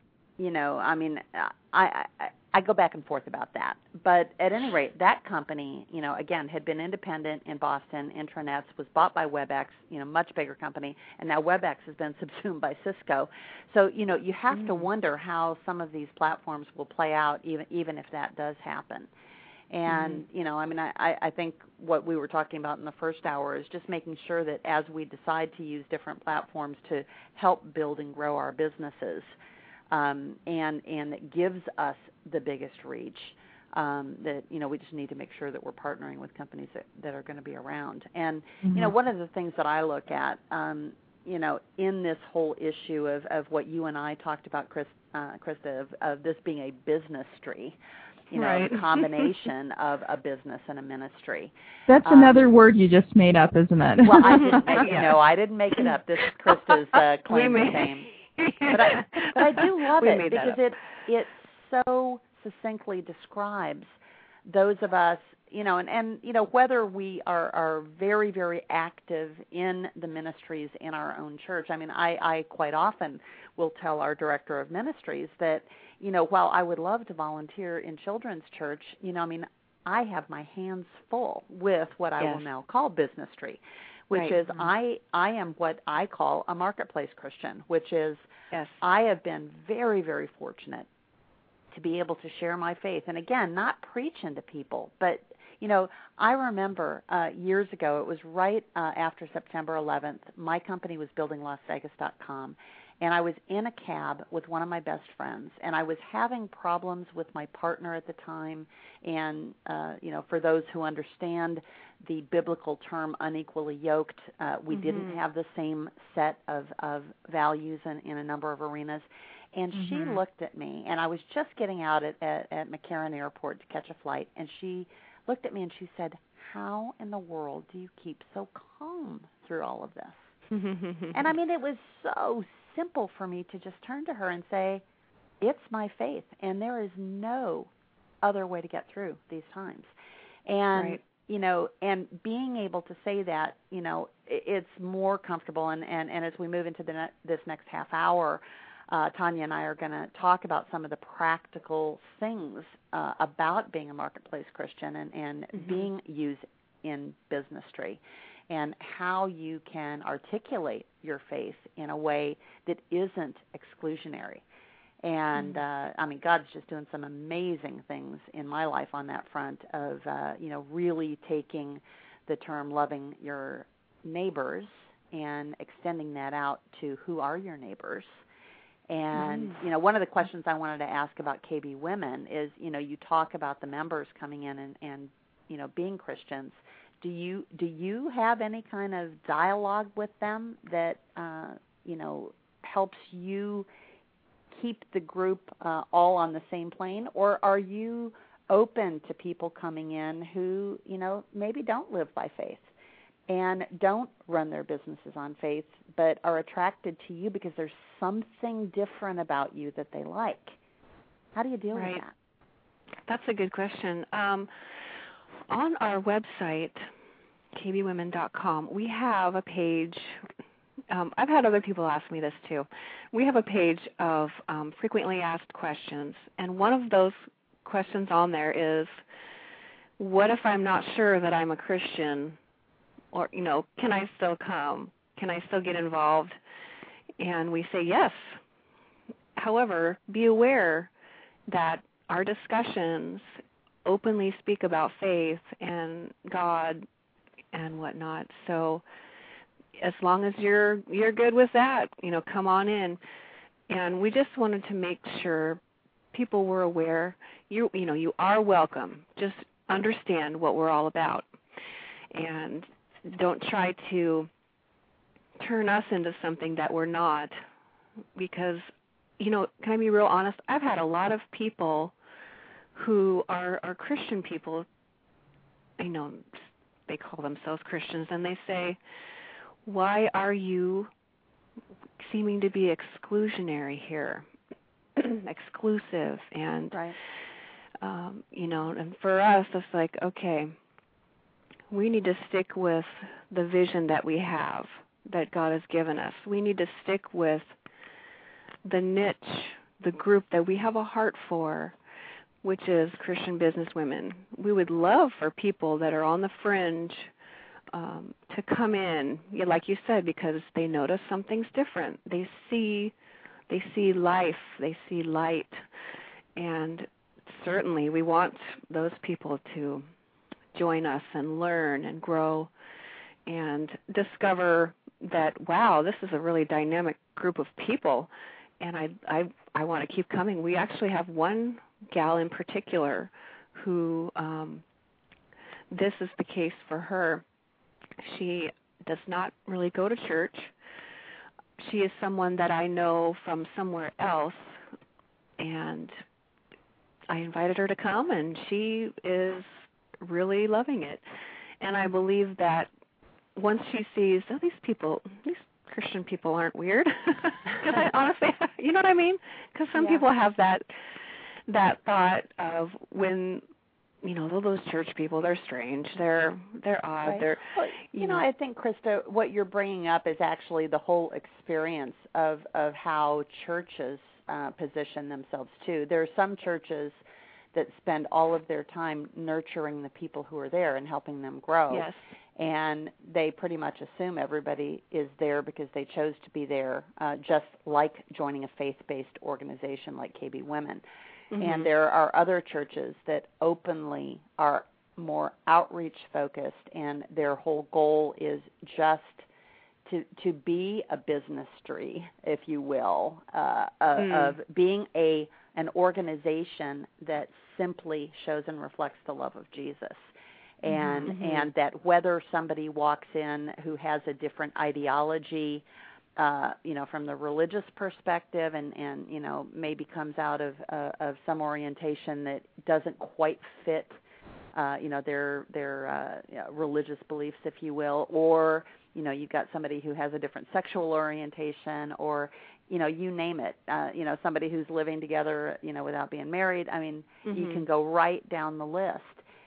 I go back and forth about that. But at any rate, that company, again, had been independent in Boston. Intranets was bought by WebEx, much bigger company, and now WebEx has been subsumed by Cisco. So, you have to wonder how some of these platforms will play out, even if that does happen. And, I think what we were talking about in the first hour is just making sure that as we decide to use different platforms to help build and grow our businesses, and that gives us the biggest reach, that we just need to make sure that we're partnering with companies that are going to be around. And one of the things that I look at, in this whole issue of what you and I talked about, Krista, of this being a businessry, the combination of a business and a ministry. That's another word you just made up, isn't it? Well, I didn't make it. No, I didn't make it up. This is Krista's claim to fame. But I do love it because it so succinctly describes those of us, and whether we are very, very active in the ministries in our own church. I mean, I quite often will tell our director of ministries that, while I would love to volunteer in children's church, I have my hands full with what I Yes. will now call businessry, which Right. is I am what I call a marketplace Christian, which is Yes. I have been very, very fortunate to be able to share my faith. And again, not preaching to people, but, you know, I remember years ago, it was right after September 11th, my company was buildinglasvegas.com, and I was in a cab with one of my best friends, and I was having problems with my partner at the time. And, you know, for those who understand the biblical term unequally yoked, we didn't have the same set of values in a number of arenas. And she looked at me, and I was just getting out at McCarran Airport to catch a flight, and she looked at me and she said, "How in the world do you keep so calm through all of this?" And I mean, it was so simple for me to just turn to her and say, "It's my faith, and there is no other way to get through these times." And Right. you know, and being able to say that, you know, it's more comfortable. And as we move into this next half hour, Tanya and I are going to talk about some of the practical things about being a marketplace Christian and being used in businessry, and how you can articulate your faith in a way that isn't exclusionary. And, I mean, God's just doing some amazing things in my life on that front of, you know, really taking the term loving your neighbors and extending that out to who are your neighbors. And, you know, one of the questions I wanted to ask about KB Women is, you know, you talk about the members coming in and you know, being Christians. Do you have any kind of dialogue with them that, you know, helps you keep the group all on the same plane? Or are you open to people coming in who, you know, maybe don't live by faith and don't run their businesses on faith, but are attracted to you because there's something different about you that they like? How do you deal with that? That's a good question. On our website, kbwomen.com, we have a page. I've had other people ask me this too. We have a page of frequently asked questions, and one of those questions on there is, what if I'm not sure that I'm a Christian? Or, you know, can I still come? Can I still get involved? And we say yes. However, be aware that our discussions openly speak about faith and God and whatnot. So as long as you're good with that, you know, come on in. And we just wanted to make sure people were aware. You know, you are welcome. Just understand what we're all about. And don't try to turn us into something that we're not, because, you know, can I be real honest? I've had a lot of people who are Christian people, you know, they call themselves Christians, and they say, why are you seeming to be exclusionary here, exclusive? And, you know, and for us, it's like, okay, we need to stick with the vision that we have, that God has given us. We need to stick with the niche, the group that we have a heart for, which is Christian businesswomen. We would love for people that are on the fringe to come in, like you said, because they notice something's different. They see life, they see light, and certainly we want those people to join us and learn and grow and discover that, wow, this is a really dynamic group of people, and I want to keep coming. We actually have one gal in particular who this is the case for her. She does not really go to church. She is someone that I know from somewhere else, and I invited her to come, and she is really loving it. And I believe that once she sees, oh, these Christian people aren't weird. Because I honestly, you know what I mean? Because some people have that thought of, when, you know, those church people, they're strange, they're odd, right. they're, well, you know, I think, Krista, what you're bringing up is actually the whole experience of how churches position themselves too. There are some churches that spend all of their time nurturing the people who are there and helping them grow. Yes. And they pretty much assume everybody is there because they chose to be there, just like joining a faith-based organization like KB Women. Mm-hmm. And there are other churches that openly are more outreach-focused, and their whole goal is just to be a business tree, if you will, of being an organization that simply shows and reflects the love of Jesus. And that whether somebody walks in who has a different ideology, from the religious perspective, and maybe comes out of some orientation that doesn't quite fit, their religious beliefs, if you will, or you've got somebody who has a different sexual orientation, or you name it, somebody who's living together, without being married. I mean, you can go right down the list.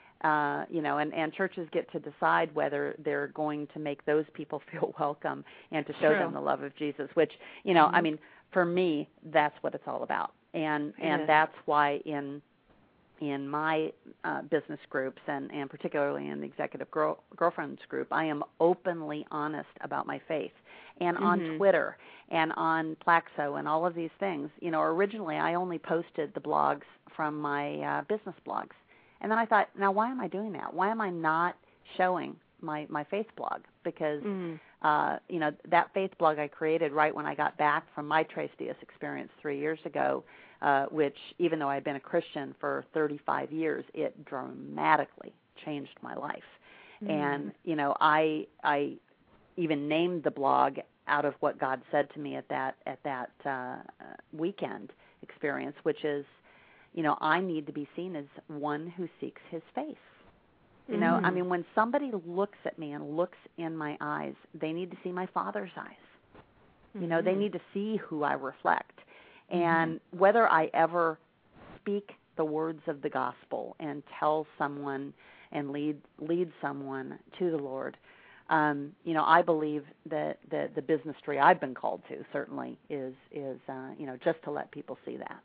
And churches get to decide whether they're going to make those people feel welcome and to show them the love of Jesus, which, I mean, for me, that's what it's all about. And that's why in my business groups, and particularly in the Executive Girlfriends group, I am openly honest about my faith. And on Twitter and on Plaxo and all of these things, originally I only posted the blogs from my business blogs. And then I thought, now why am I doing that? Why am I not showing my faith blog? Because, that faith blog I created right when I got back from my Tres Dias experience 3 years ago, which even though I had been a Christian for 35 years, it dramatically changed my life. And, I even named the blog out of what God said to me at that weekend experience, which is, I need to be seen as one who seeks his face. I mean, when somebody looks at me and looks in my eyes, they need to see my Father's eyes. They need to see who I reflect. And whether I ever speak the words of the gospel and tell someone and lead someone to the Lord, I believe that the business tree I've been called to certainly is just to let people see that.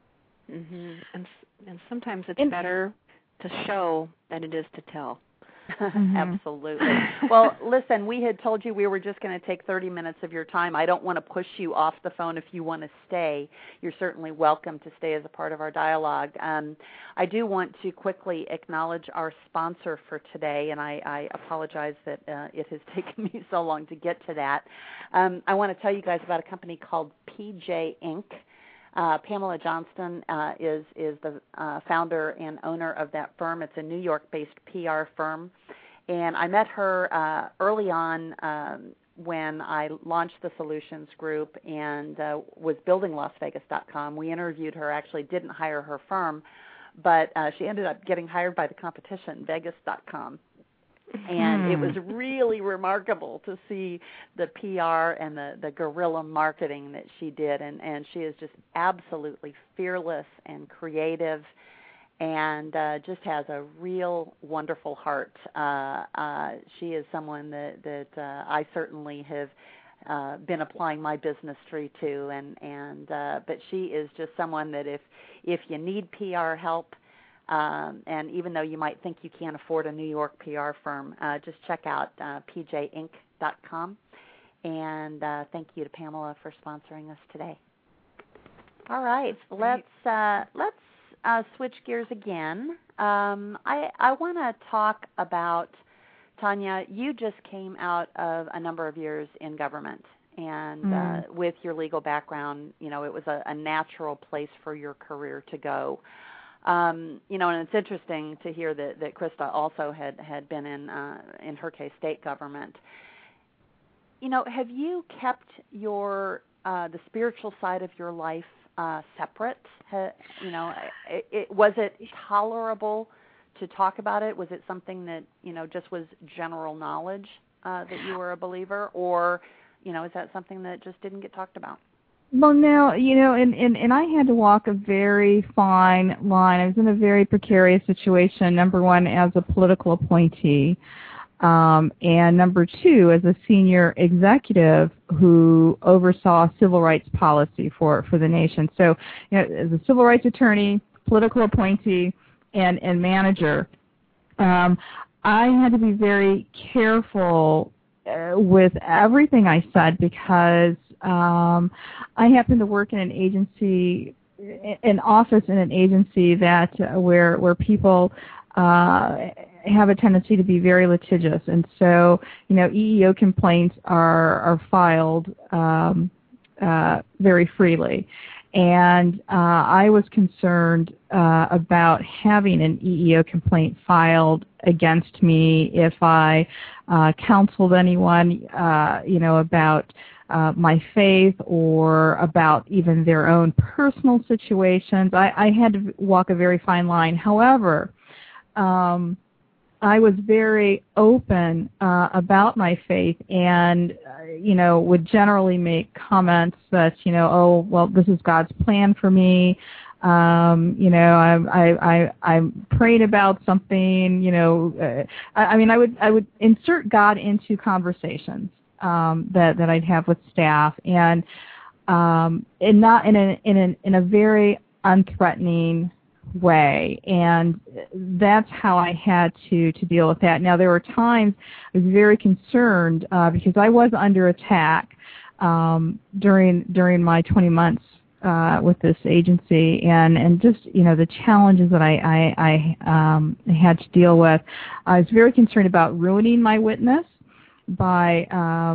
And sometimes it's better to show than it is to tell. Absolutely. Well, listen, we had told you we were just going to take 30 minutes of your time. I don't want to push you off the phone if you want to stay. You're certainly welcome to stay as a part of our dialogue. I do want to quickly acknowledge our sponsor for today, and I apologize that it has taken me so long to get to that. I want to tell you guys about a company called PJ Inc. Pamela Johnston is the founder and owner of that firm. It's a New York-based PR firm. And I met her early on when I launched the Solutions Group and was building LasVegas.com. We interviewed her, actually didn't hire her firm, but she ended up getting hired by the competition, Vegas.com. And it was really remarkable to see the PR and the guerrilla marketing that she did. And she is just absolutely fearless and creative and just has a real wonderful heart. She is someone that I certainly have been applying my business tree to. But she is just someone that if you need PR help, and even though you might think you can't afford a New York PR firm, just check out pjinc.com. And thank you to Pamela for sponsoring us today. All right, let's switch gears again. I want to talk about, Tanya, you just came out of a number of years in government. And with your legal background, it was a natural place for your career to go. And it's interesting to hear that Krista also had been in her case, state government. Have you kept your the spiritual side of your life separate? Was it tolerable to talk about it? Was it something that just was general knowledge that you were a believer, or is that something that just didn't get talked about? Well, no, and I had to walk a very fine line. I was in a very precarious situation, number one, as a political appointee, and number two, as a senior executive who oversaw civil rights policy for the nation. So, as a civil rights attorney, political appointee and manager, I had to be very careful with everything I said because I happened to work in an agency, an office in an agency that where people have a tendency to be very litigious, and so EEO complaints are filed very freely. And I was concerned about having an EEO complaint filed against me if I counseled anyone, about my faith or about even their own personal situations. I had to walk a very fine line. However, I was very open about my faith and, would generally make comments that, oh, well, this is God's plan for me. I prayed about something, I would insert God into conversations that I'd have with staff and not in a very unthreatening way, and that's how I had to deal with that. Now, there were times I was very concerned because I was under attack during my 20 months with this agency, and just the challenges that I had to deal with. I was very concerned about ruining my witness by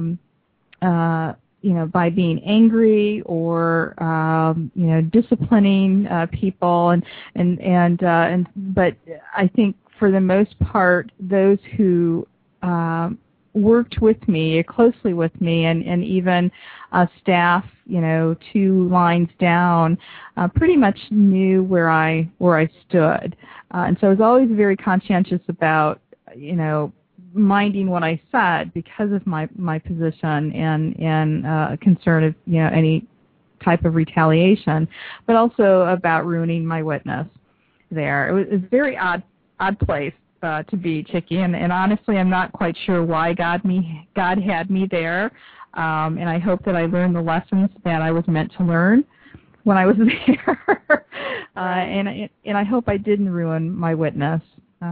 by being angry or disciplining people, but I think for the most part, those who worked with me closely with me, and even staff, 2 lines down, pretty much knew where I stood, and so I was always very conscientious about minding what I said because of my position and concern of any type of retaliation, but also about ruining my witness there. It was a very odd place to be, Chickie, and honestly I'm not quite sure why God had me there, and I hope that I learned the lessons that I was meant to learn when I was there. And I hope I didn't ruin my witness.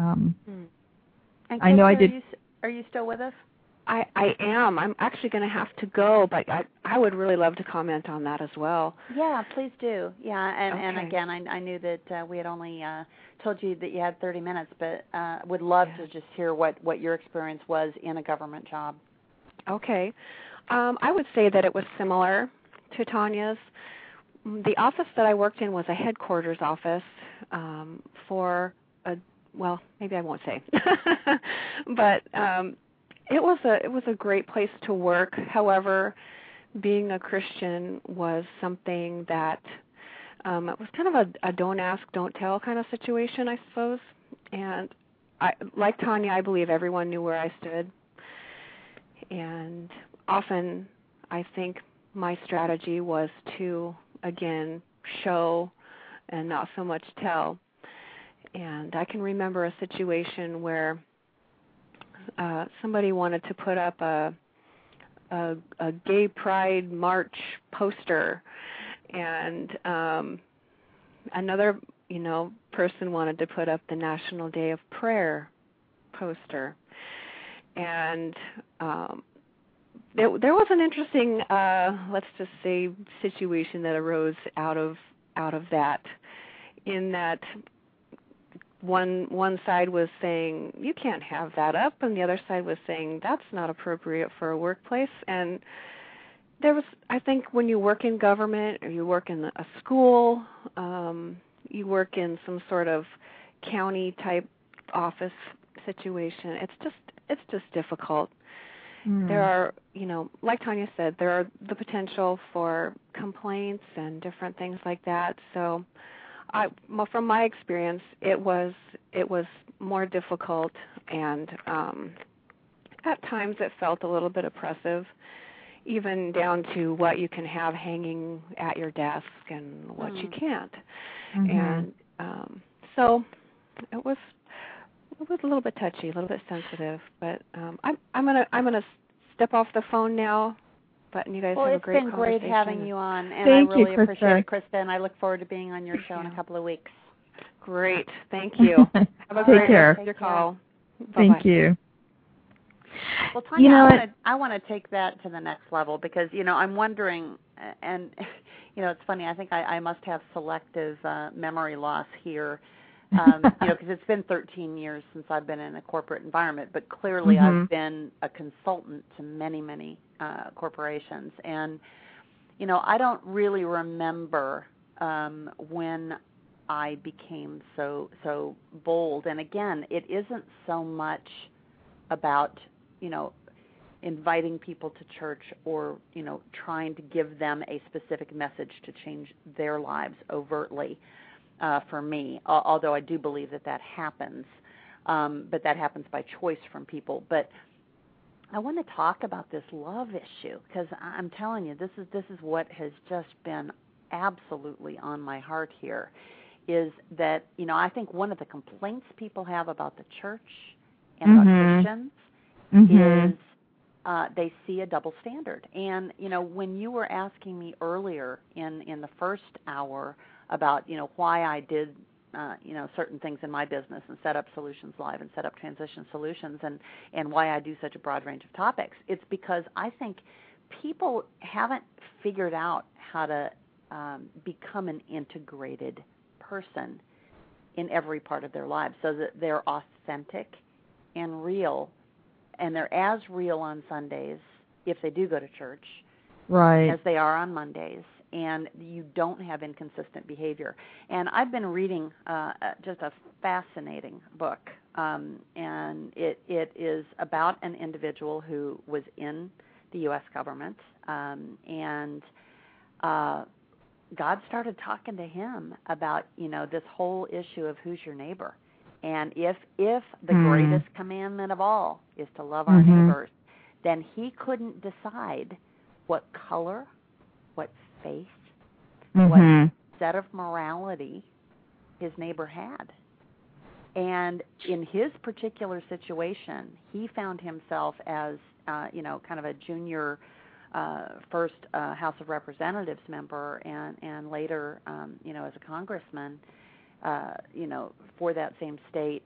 I know I did. Are you still with us? I am. I'm actually going to have to go, but I would really love to comment on that as well. Yeah, please do. Yeah, and Okay. again, I knew that we had only told you that you had 30 minutes, but would love to just hear what your experience was in a government job. Okay. I would say that it was similar to Tanya's. The office that I worked in was a headquarters office for well, maybe I won't say, but it was a great place to work. However, being a Christian was something that it was kind of a don't ask, don't tell kind of situation, I suppose. And like Tanya, I believe everyone knew where I stood. And often, I think my strategy was to, again, show and not so much tell. And I can remember a situation where somebody wanted to put up a gay pride march poster, and another person wanted to put up the National Day of Prayer poster. And there was an interesting, let's just say, situation that arose out of that, in that one side was saying, you can't have that up, and the other side was saying, that's not appropriate for a workplace. And there was, I think, when you work in government, or you work in a school, you work in some sort of county-type office situation, it's just difficult. There are, like Tanya said, there are the potential for complaints and different things like that. So from my experience, it was more difficult, and at times it felt a little bit oppressive, even down to what you can have hanging at your desk and what you can't. And so it was a little bit touchy, a little bit sensitive. But I'm gonna step off the phone now. But you guys have a great conversation. It's been great having you on, and Thank I really you, appreciate it, Krista, and I look forward to being on your show in a couple of weeks. Great. Thank you. Have a Take care. Your call. Thank you. Well, Tanya, I want to take that to the next level because, I'm wondering, and, it's funny, I think I must have selective memory loss here, because it's been 13 years since I've been in a corporate environment, but clearly I've been a consultant to many, many corporations. And, I don't really remember when I became so bold. And again, it isn't so much about, inviting people to church or, trying to give them a specific message to change their lives overtly for me, although I do believe that happens, but that happens by choice from people. But I want to talk about this love issue because I'm telling you, this is what has just been absolutely on my heart here, is that, I think one of the complaints people have about the church and about Christians is they see a double standard. And, when you were asking me earlier in the first hour about, why I did, certain things in my business and set up Solutions Live and set up Transition Solutions and why I do such a broad range of topics, it's because I think people haven't figured out how to become an integrated person in every part of their lives so that they're authentic and real. And they're as real on Sundays, if they do go to church, as they are on Mondays, and you don't have inconsistent behavior. And I've been reading just a fascinating book, and it is about an individual who was in the U.S. government, and God started talking to him about, this whole issue of who's your neighbor. And if the greatest commandment of all is to love our neighbors, then he couldn't decide what color, what faith, what set of morality his neighbor had. And in his particular situation, he found himself as, kind of a junior first House of Representatives member and later, as a congressman, for that same state,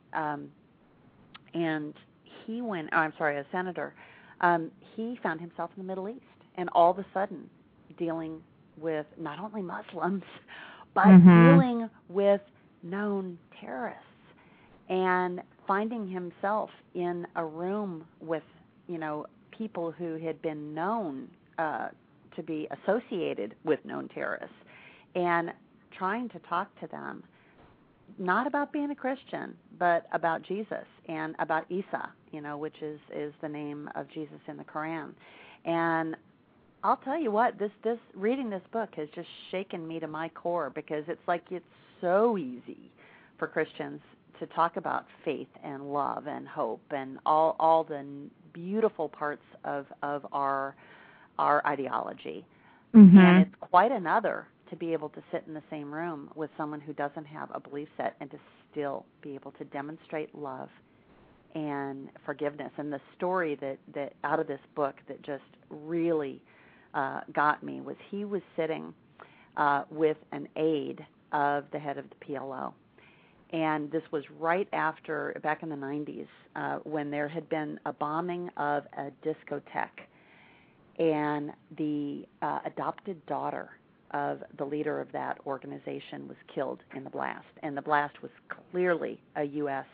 and he went, a senator, he found himself in the Middle East, and all of a sudden dealing with not only Muslims, but dealing with known terrorists, and finding himself in a room with, people who had been known to be associated with known terrorists, and trying to talk to them, not about being a Christian, but about Jesus and about Isa, which is the name of Jesus in the Quran. And I'll tell you what, this reading this book has just shaken me to my core, because it's like it's so easy for Christians to talk about faith and love and hope and all the beautiful parts of our ideology. And it's quite another to be able to sit in the same room with someone who doesn't have a belief set and to still be able to demonstrate love and forgiveness. And the story that out of this book that just really got me was he was sitting with an aide of the head of the PLO. And this was right after, back in the 90s, when there had been a bombing of a discotheque, and the adopted daughter of the leader of that organization was killed in the blast. And the blast was clearly a U.S.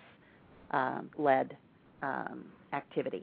led activity.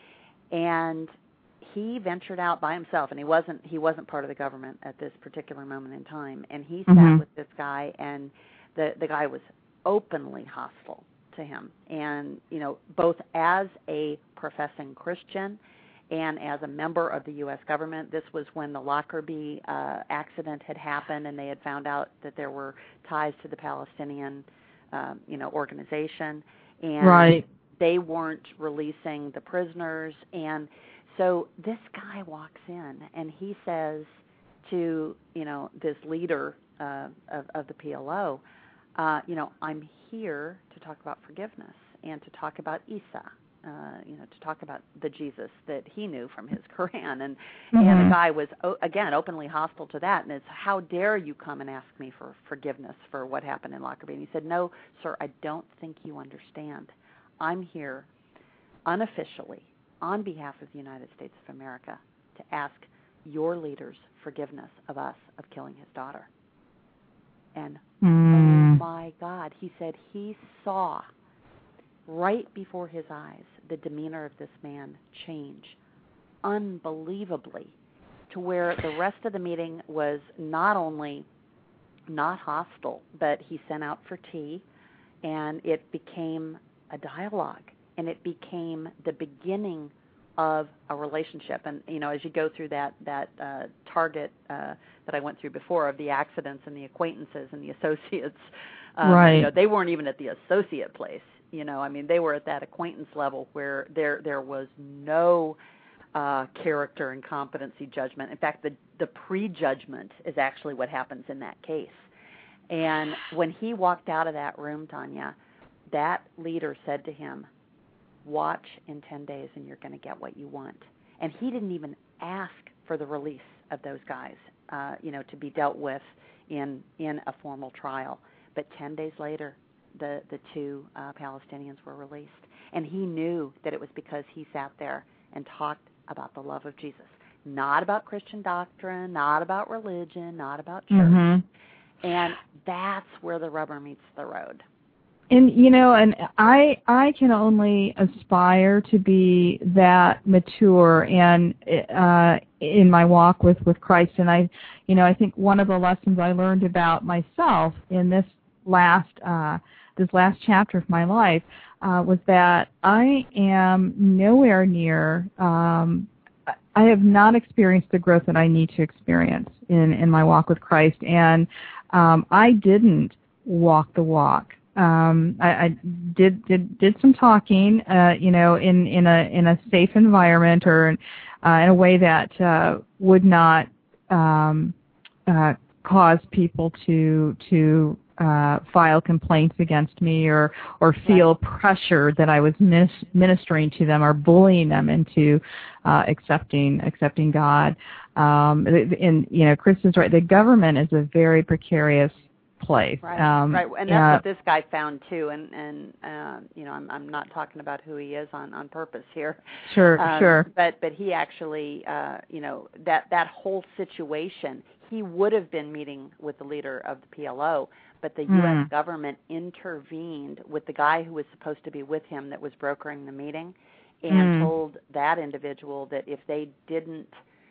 And he ventured out by himself, and he wasn't part of the government at this particular moment in time. And he sat with this guy, and the guy was openly hostile to him. And, both as a professing Christian and as a member of the U.S. government. This was when the Lockerbie accident had happened, and they had found out that there were ties to the Palestinian, organization, and they weren't releasing the prisoners. And so this guy walks in, and he says to, this leader of the PLO, I'm here to talk about forgiveness and to talk about Isa, to talk about the Jesus that he knew from his Quran. And the guy was, again, openly hostile to that. And it's, how dare you come and ask me for forgiveness for what happened in Lockerbie? And he said, no, sir, I don't think you understand. I'm here unofficially on behalf of the United States of America to ask your leaders forgiveness of us of killing his daughter. And oh my God, he said he saw right before his eyes the demeanor of this man change unbelievably, to where the rest of the meeting was not only not hostile, but he sent out for tea, and it became a dialogue, and it became the beginning of a relationship. And as you go through that target that I went through before of the accidents and the acquaintances and the associates, right. They weren't even at the associate place. They were at that acquaintance level where there was no character and competency judgment. In fact, the prejudgment is actually what happens in that case. And when he walked out of that room, Tanya, that leader said to him, watch in 10 days and you're going to get what you want. And he didn't even ask for the release of those guys, to be dealt with in a formal trial. But 10 days later, the two Palestinians were released. And he knew that it was because he sat there and talked about the love of Jesus, not about Christian doctrine, not about religion, not about church. And that's where the rubber meets the road. And and I can only aspire to be that mature and in my walk with Christ. And I think one of the lessons I learned about myself in this last chapter of my life was that I am nowhere near. I have not experienced the growth that I need to experience in my walk with Christ, and I didn't walk the walk. I did some talking, in a safe environment or in a way that would not cause people to file complaints against me or feel pressure that I was ministering to them or bullying them into accepting God. And Chris is right. The government is a very precarious place. Right. And that's what this guy found too. And I'm not talking about who he is on purpose here. Sure. But he actually, that whole situation, he would have been meeting with the leader of the PLO, but the U.S. government intervened with the guy who was supposed to be with him that was brokering the meeting, and told that individual that if they didn't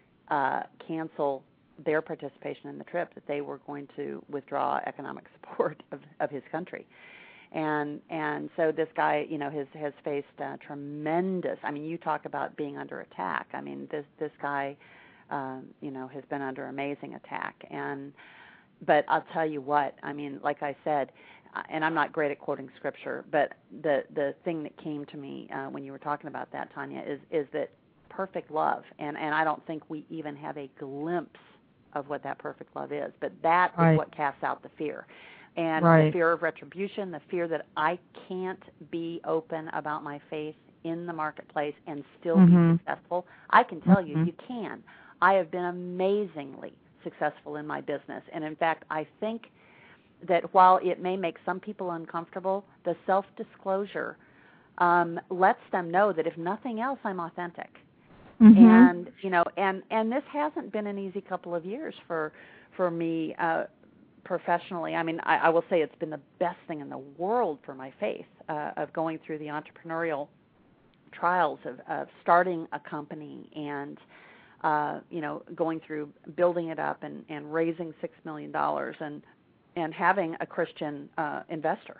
cancel their participation in the trip, that they were going to withdraw economic support of his country. And so this guy, has faced tremendous, you talk about being under attack. This guy, has been under amazing attack. But I'll tell you what, like I said, and I'm not great at quoting scripture, but the thing that came to me when you were talking about that, Tanya, is that perfect love, and I don't think we even have a glimpse of what that perfect love is, but that is what casts out the fear. And the fear of retribution, the fear that I can't be open about my faith in the marketplace and still be successful. I can tell you, you can. I have been amazingly successful in my business. And in fact, I think that while it may make some people uncomfortable, the self-disclosure lets them know that if nothing else, I'm authentic. And and this hasn't been an easy couple of years for me professionally. I will say it's been the best thing in the world for my faith of going through the entrepreneurial trials of starting a company and going through building it up and raising $6 million and having a Christian investor.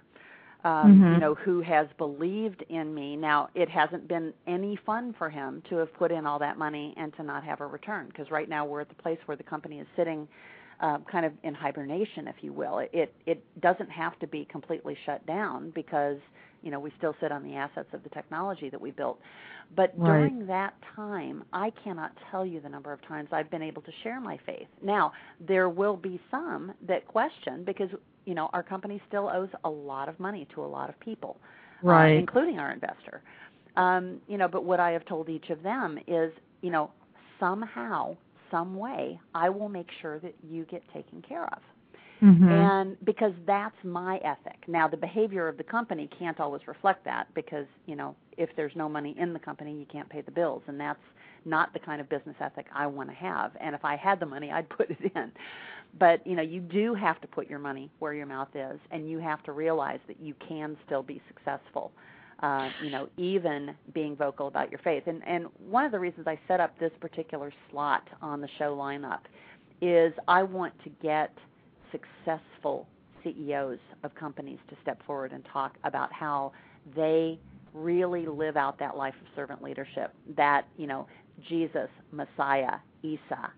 Who has believed in me. Now, it hasn't been any fun for him to have put in all that money and to not have a return, because right now we're at the place where the company is sitting kind of in hibernation, if you will. It doesn't have to be completely shut down because, we still sit on the assets of the technology that we built. But during that time, I cannot tell you the number of times I've been able to share my faith. Now, there will be some that question because our company still owes a lot of money to a lot of people, including our investor. But what I have told each of them is, somehow, some way, I will make sure that you get taken care of. Mm-hmm. And because that's my ethic. Now, the behavior of the company can't always reflect that because, if there's no money in the company, you can't pay the bills. And that's not the kind of business ethic I want to have. And if I had the money, I'd put it in. But, you do have to put your money where your mouth is, and you have to realize that you can still be successful, even being vocal about your faith. And one of the reasons I set up this particular slot on the show lineup is I want to get successful CEOs of companies to step forward and talk about how they really live out that life of servant leadership, that, Jesus, Messiah, Isa,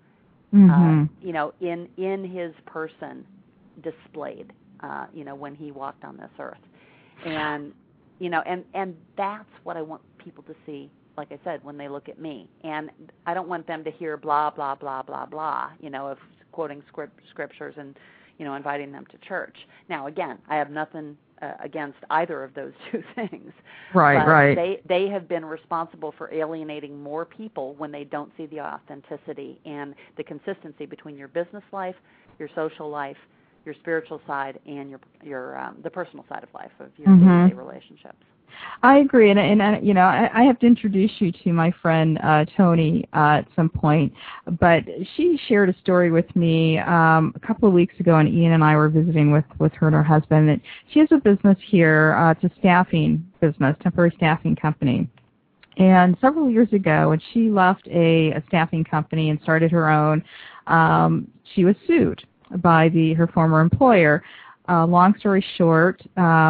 in his person displayed, when he walked on this earth. And, and that's what I want people to see, like I said, when they look at me. And I don't want them to hear blah, blah, blah, blah, blah, of quoting scriptures and, inviting them to church. Now, again, I have nothing against either of those two things. Right, but right. They have been responsible for alienating more people when they don't see the authenticity and the consistency between your business life, your social life, your spiritual side, and your the personal side of life of your day-to-day relationships. I agree, and I have to introduce you to my friend Tony at some point, but she shared a story with me a couple of weeks ago, and Ian and I were visiting with her and her husband. And she has a business here, it's a staffing business, temporary staffing company. And several years ago, when she left a staffing company and started her own, she was sued by her former employer. Long story short,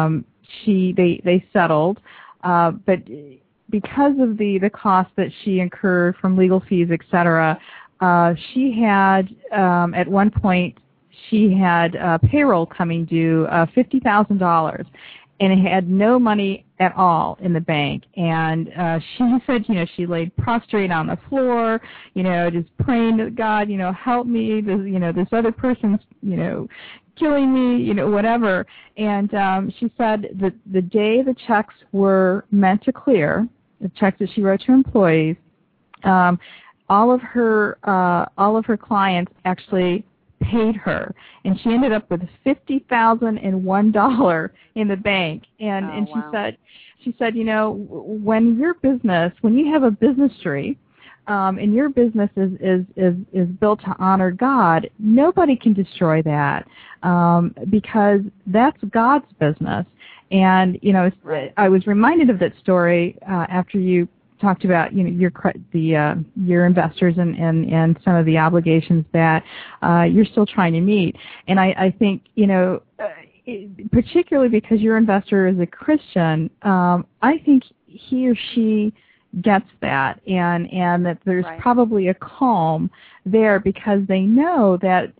they settled, but because of the cost that she incurred from legal fees, etc., she had at one point she had payroll coming due $50,000, and it had no money at all in the bank. And she said, she laid prostrate on the floor, just praying to God, help me. This other person's, killing me, whatever. And she said that the day the checks were meant to clear, the checks that she wrote to employees, all of her clients actually paid her, and she ended up with $50,001 in the bank. And wow. she said, when you have a business tree, and your business is built to honor God, nobody can destroy that, because that's God's business. And I was reminded of that story after you talked about your investors and some of the obligations that you're still trying to meet. And I think particularly because your investor is a Christian, I think he or she gets that, and that there's probably a calm there because they know that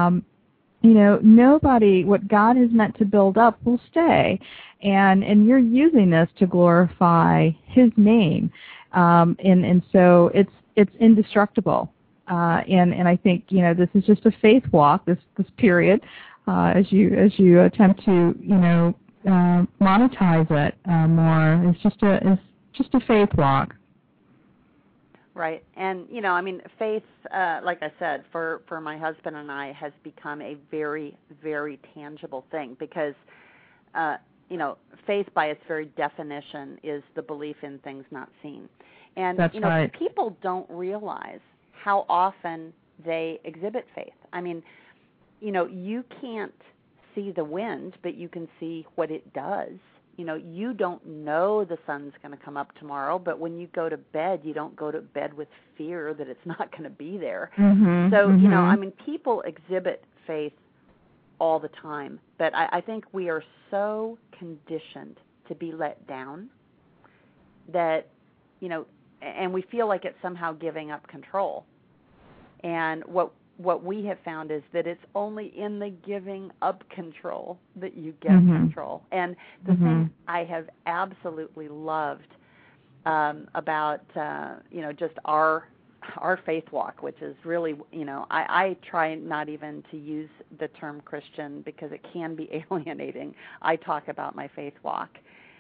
nobody, what God has meant to build up will stay, and you're using this to glorify His name, and so it's indestructible, and I think this is just a faith walk, this period, as you attempt to monetize it more. It's just a faith walk. Right. And, faith, like I said, for my husband and I has become a very, very tangible thing because, faith by its very definition is the belief in things not seen. And, That's right. People don't realize how often they exhibit faith. I mean, you can't see the wind, but you can see what it does. You don't know the sun's going to come up tomorrow, but when you go to bed, you don't go to bed with fear that it's not going to be there. Mm-hmm, So, mm-hmm. People exhibit faith all the time, but I think we are so conditioned to be let down that, and we feel like it's somehow giving up control. And what we have found is that it's only in the giving up control that you get control. And the thing I have absolutely loved about just our faith walk, which is really I try not even to use the term Christian because it can be alienating. I talk about my faith walk,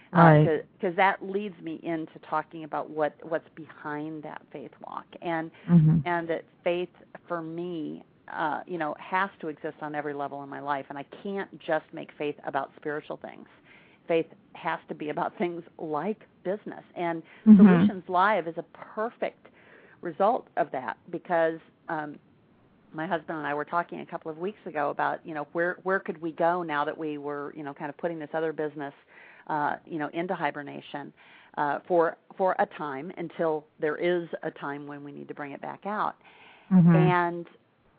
Right. Because that leads me into talking about what's behind that faith walk, and that faith for me, has to exist on every level in my life, and I can't just make faith about spiritual things. Faith has to be about things like business, and Solutions Live is a perfect result of that, because my husband and I were talking a couple of weeks ago about, where could we go now that we were, kind of putting this other business, into hibernation for a time, until there is a time when we need to bring it back out. And,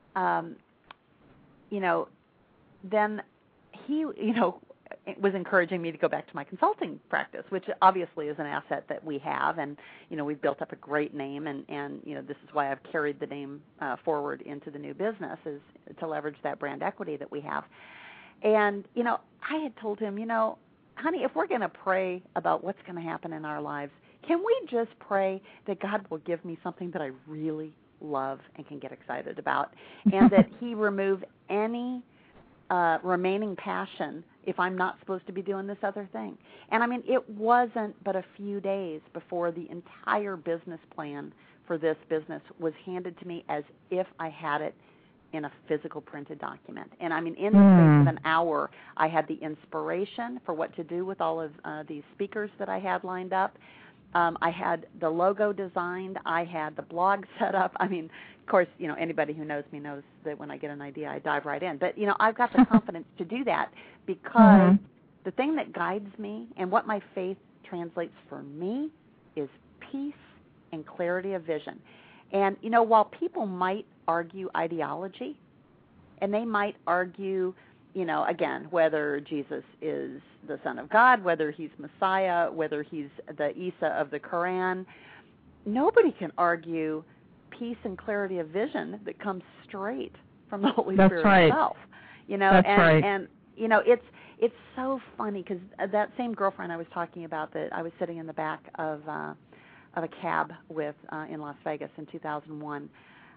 then he, was encouraging me to go back to my consulting practice, which obviously is an asset that we have, and we've built up a great name, and this is why I've carried the name forward into the new business, is to leverage that brand equity that we have. And I had told him, honey, if we're going to pray about what's going to happen in our lives, can we just pray that God will give me something that I really love and can get excited about, and that He remove any remaining passion if I'm not supposed to be doing this other thing. And I mean, it wasn't but a few days before the entire business plan for this business was handed to me as if I had it in a physical printed document. And I mean, in the space of an hour, I had the inspiration for what to do with all of these speakers that I had lined up. I had the logo designed. I had the blog set up. I mean, of course, anybody who knows me knows that when I get an idea, I dive right in. But, I've got the confidence to do that, because the thing that guides me and what my faith translates for me is peace and clarity of vision. And, while people might argue ideology, and they might argue, again, whether Jesus is the Son of God, whether He's Messiah, whether He's the Isa of the Quran, nobody can argue peace and clarity of vision that comes straight from the Holy Spirit Himself. And it's so funny, because that same girlfriend I was talking about, that I was sitting in the back of a cab with in Las Vegas in 2001.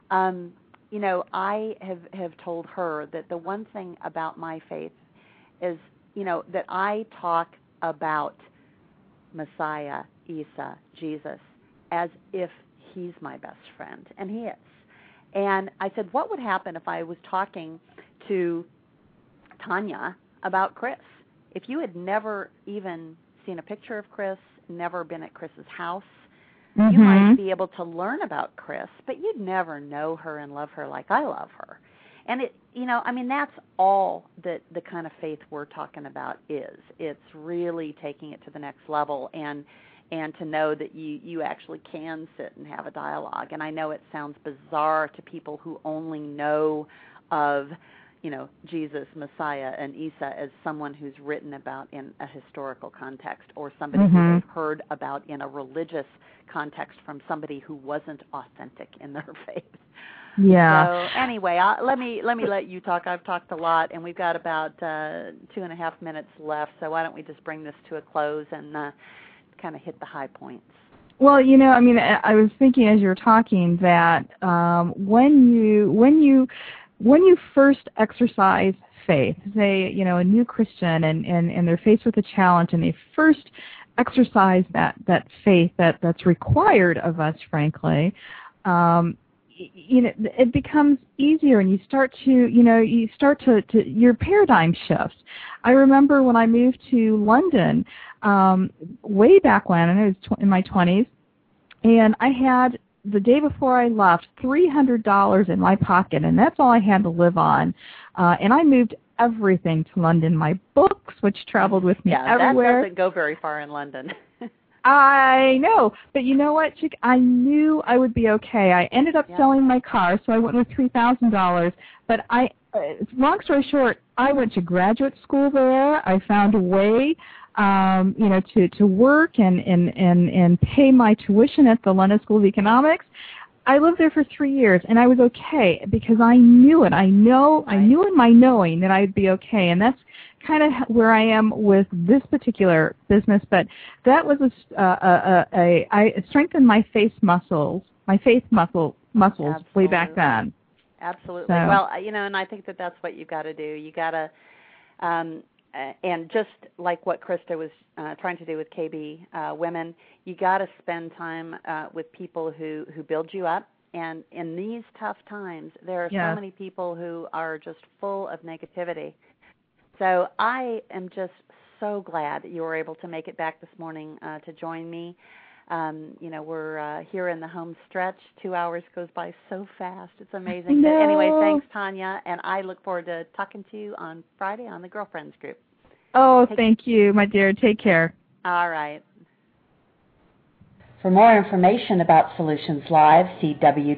I have told her that the one thing about my faith is, that I talk about Messiah, Isa, Jesus, as if He's my best friend, and He is. And I said, what would happen if I was talking to Tanya about Chris? If you had never even seen a picture of Chris, never been at Chris's house, you might be able to learn about Chris, but you'd never know her and love her like I love her. And that's all that the kind of faith we're talking about is. It's really taking it to the next level, and to know that you actually can sit and have a dialogue. And I know it sounds bizarre to people who only know of, Jesus, Messiah, and Isa as someone who's written about in a historical context, or somebody who they've heard about in a religious context from somebody who wasn't authentic in their faith. Yeah. So anyway, let me let you talk. I've talked a lot, and we've got about 2.5 minutes left. So why don't we just bring this to a close and kind of hit the high points? Well, I was thinking as you were talking that when you first exercise faith, say, a new Christian, and they're faced with a challenge, and they first exercise that faith that's required of us, frankly, it becomes easier, and you start to your paradigm shifts. I remember when I moved to London, way back when, and I was in my 20s, and I had, the day before I left, $300 in my pocket, and that's all I had to live on. And I moved everything to London, my books, which traveled with me everywhere. That doesn't go very far in London. I know, but you know what, Chick? I knew I would be okay. I ended up selling my car, so I went with $3,000. But long story short, I went to graduate school there. I found a way, to work and pay my tuition at the London School of Economics. I lived there for 3 years, and I was okay because I knew it. I knew in my knowing that I'd be okay, and that's kind of where I am with this particular business. But that was I strengthened my faith muscles Absolutely. Way back then. Absolutely. So. Well, and I think that's what you've got to do. You got to and just like what Krista was trying to do with KB Women, you got to spend time with people who build you up. And in these tough times, there are so many people who are just full of negativity. So I am just so glad that you were able to make it back this morning to join me. We're here in the home stretch. 2 hours goes by so fast. It's amazing. No. But anyway, thanks, Tanya, and I look forward to talking to you on Friday on the Girlfriends group. Oh, thank you, my dear. Take care. All right. For more information about Solutions Live, see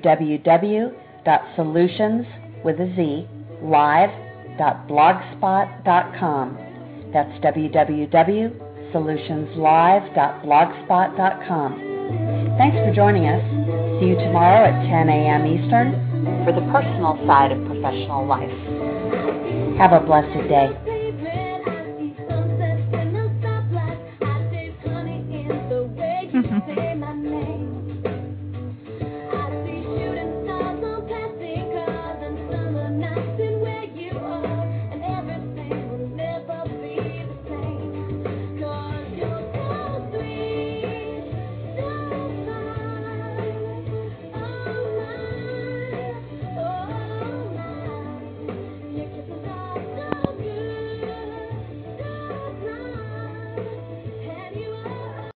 www.solutionslive.blogspot.com. That's www.solutionslive.blogspot.com. Thanks for joining us. See you tomorrow at 10 a.m. Eastern for the personal side of professional life. Have a blessed day.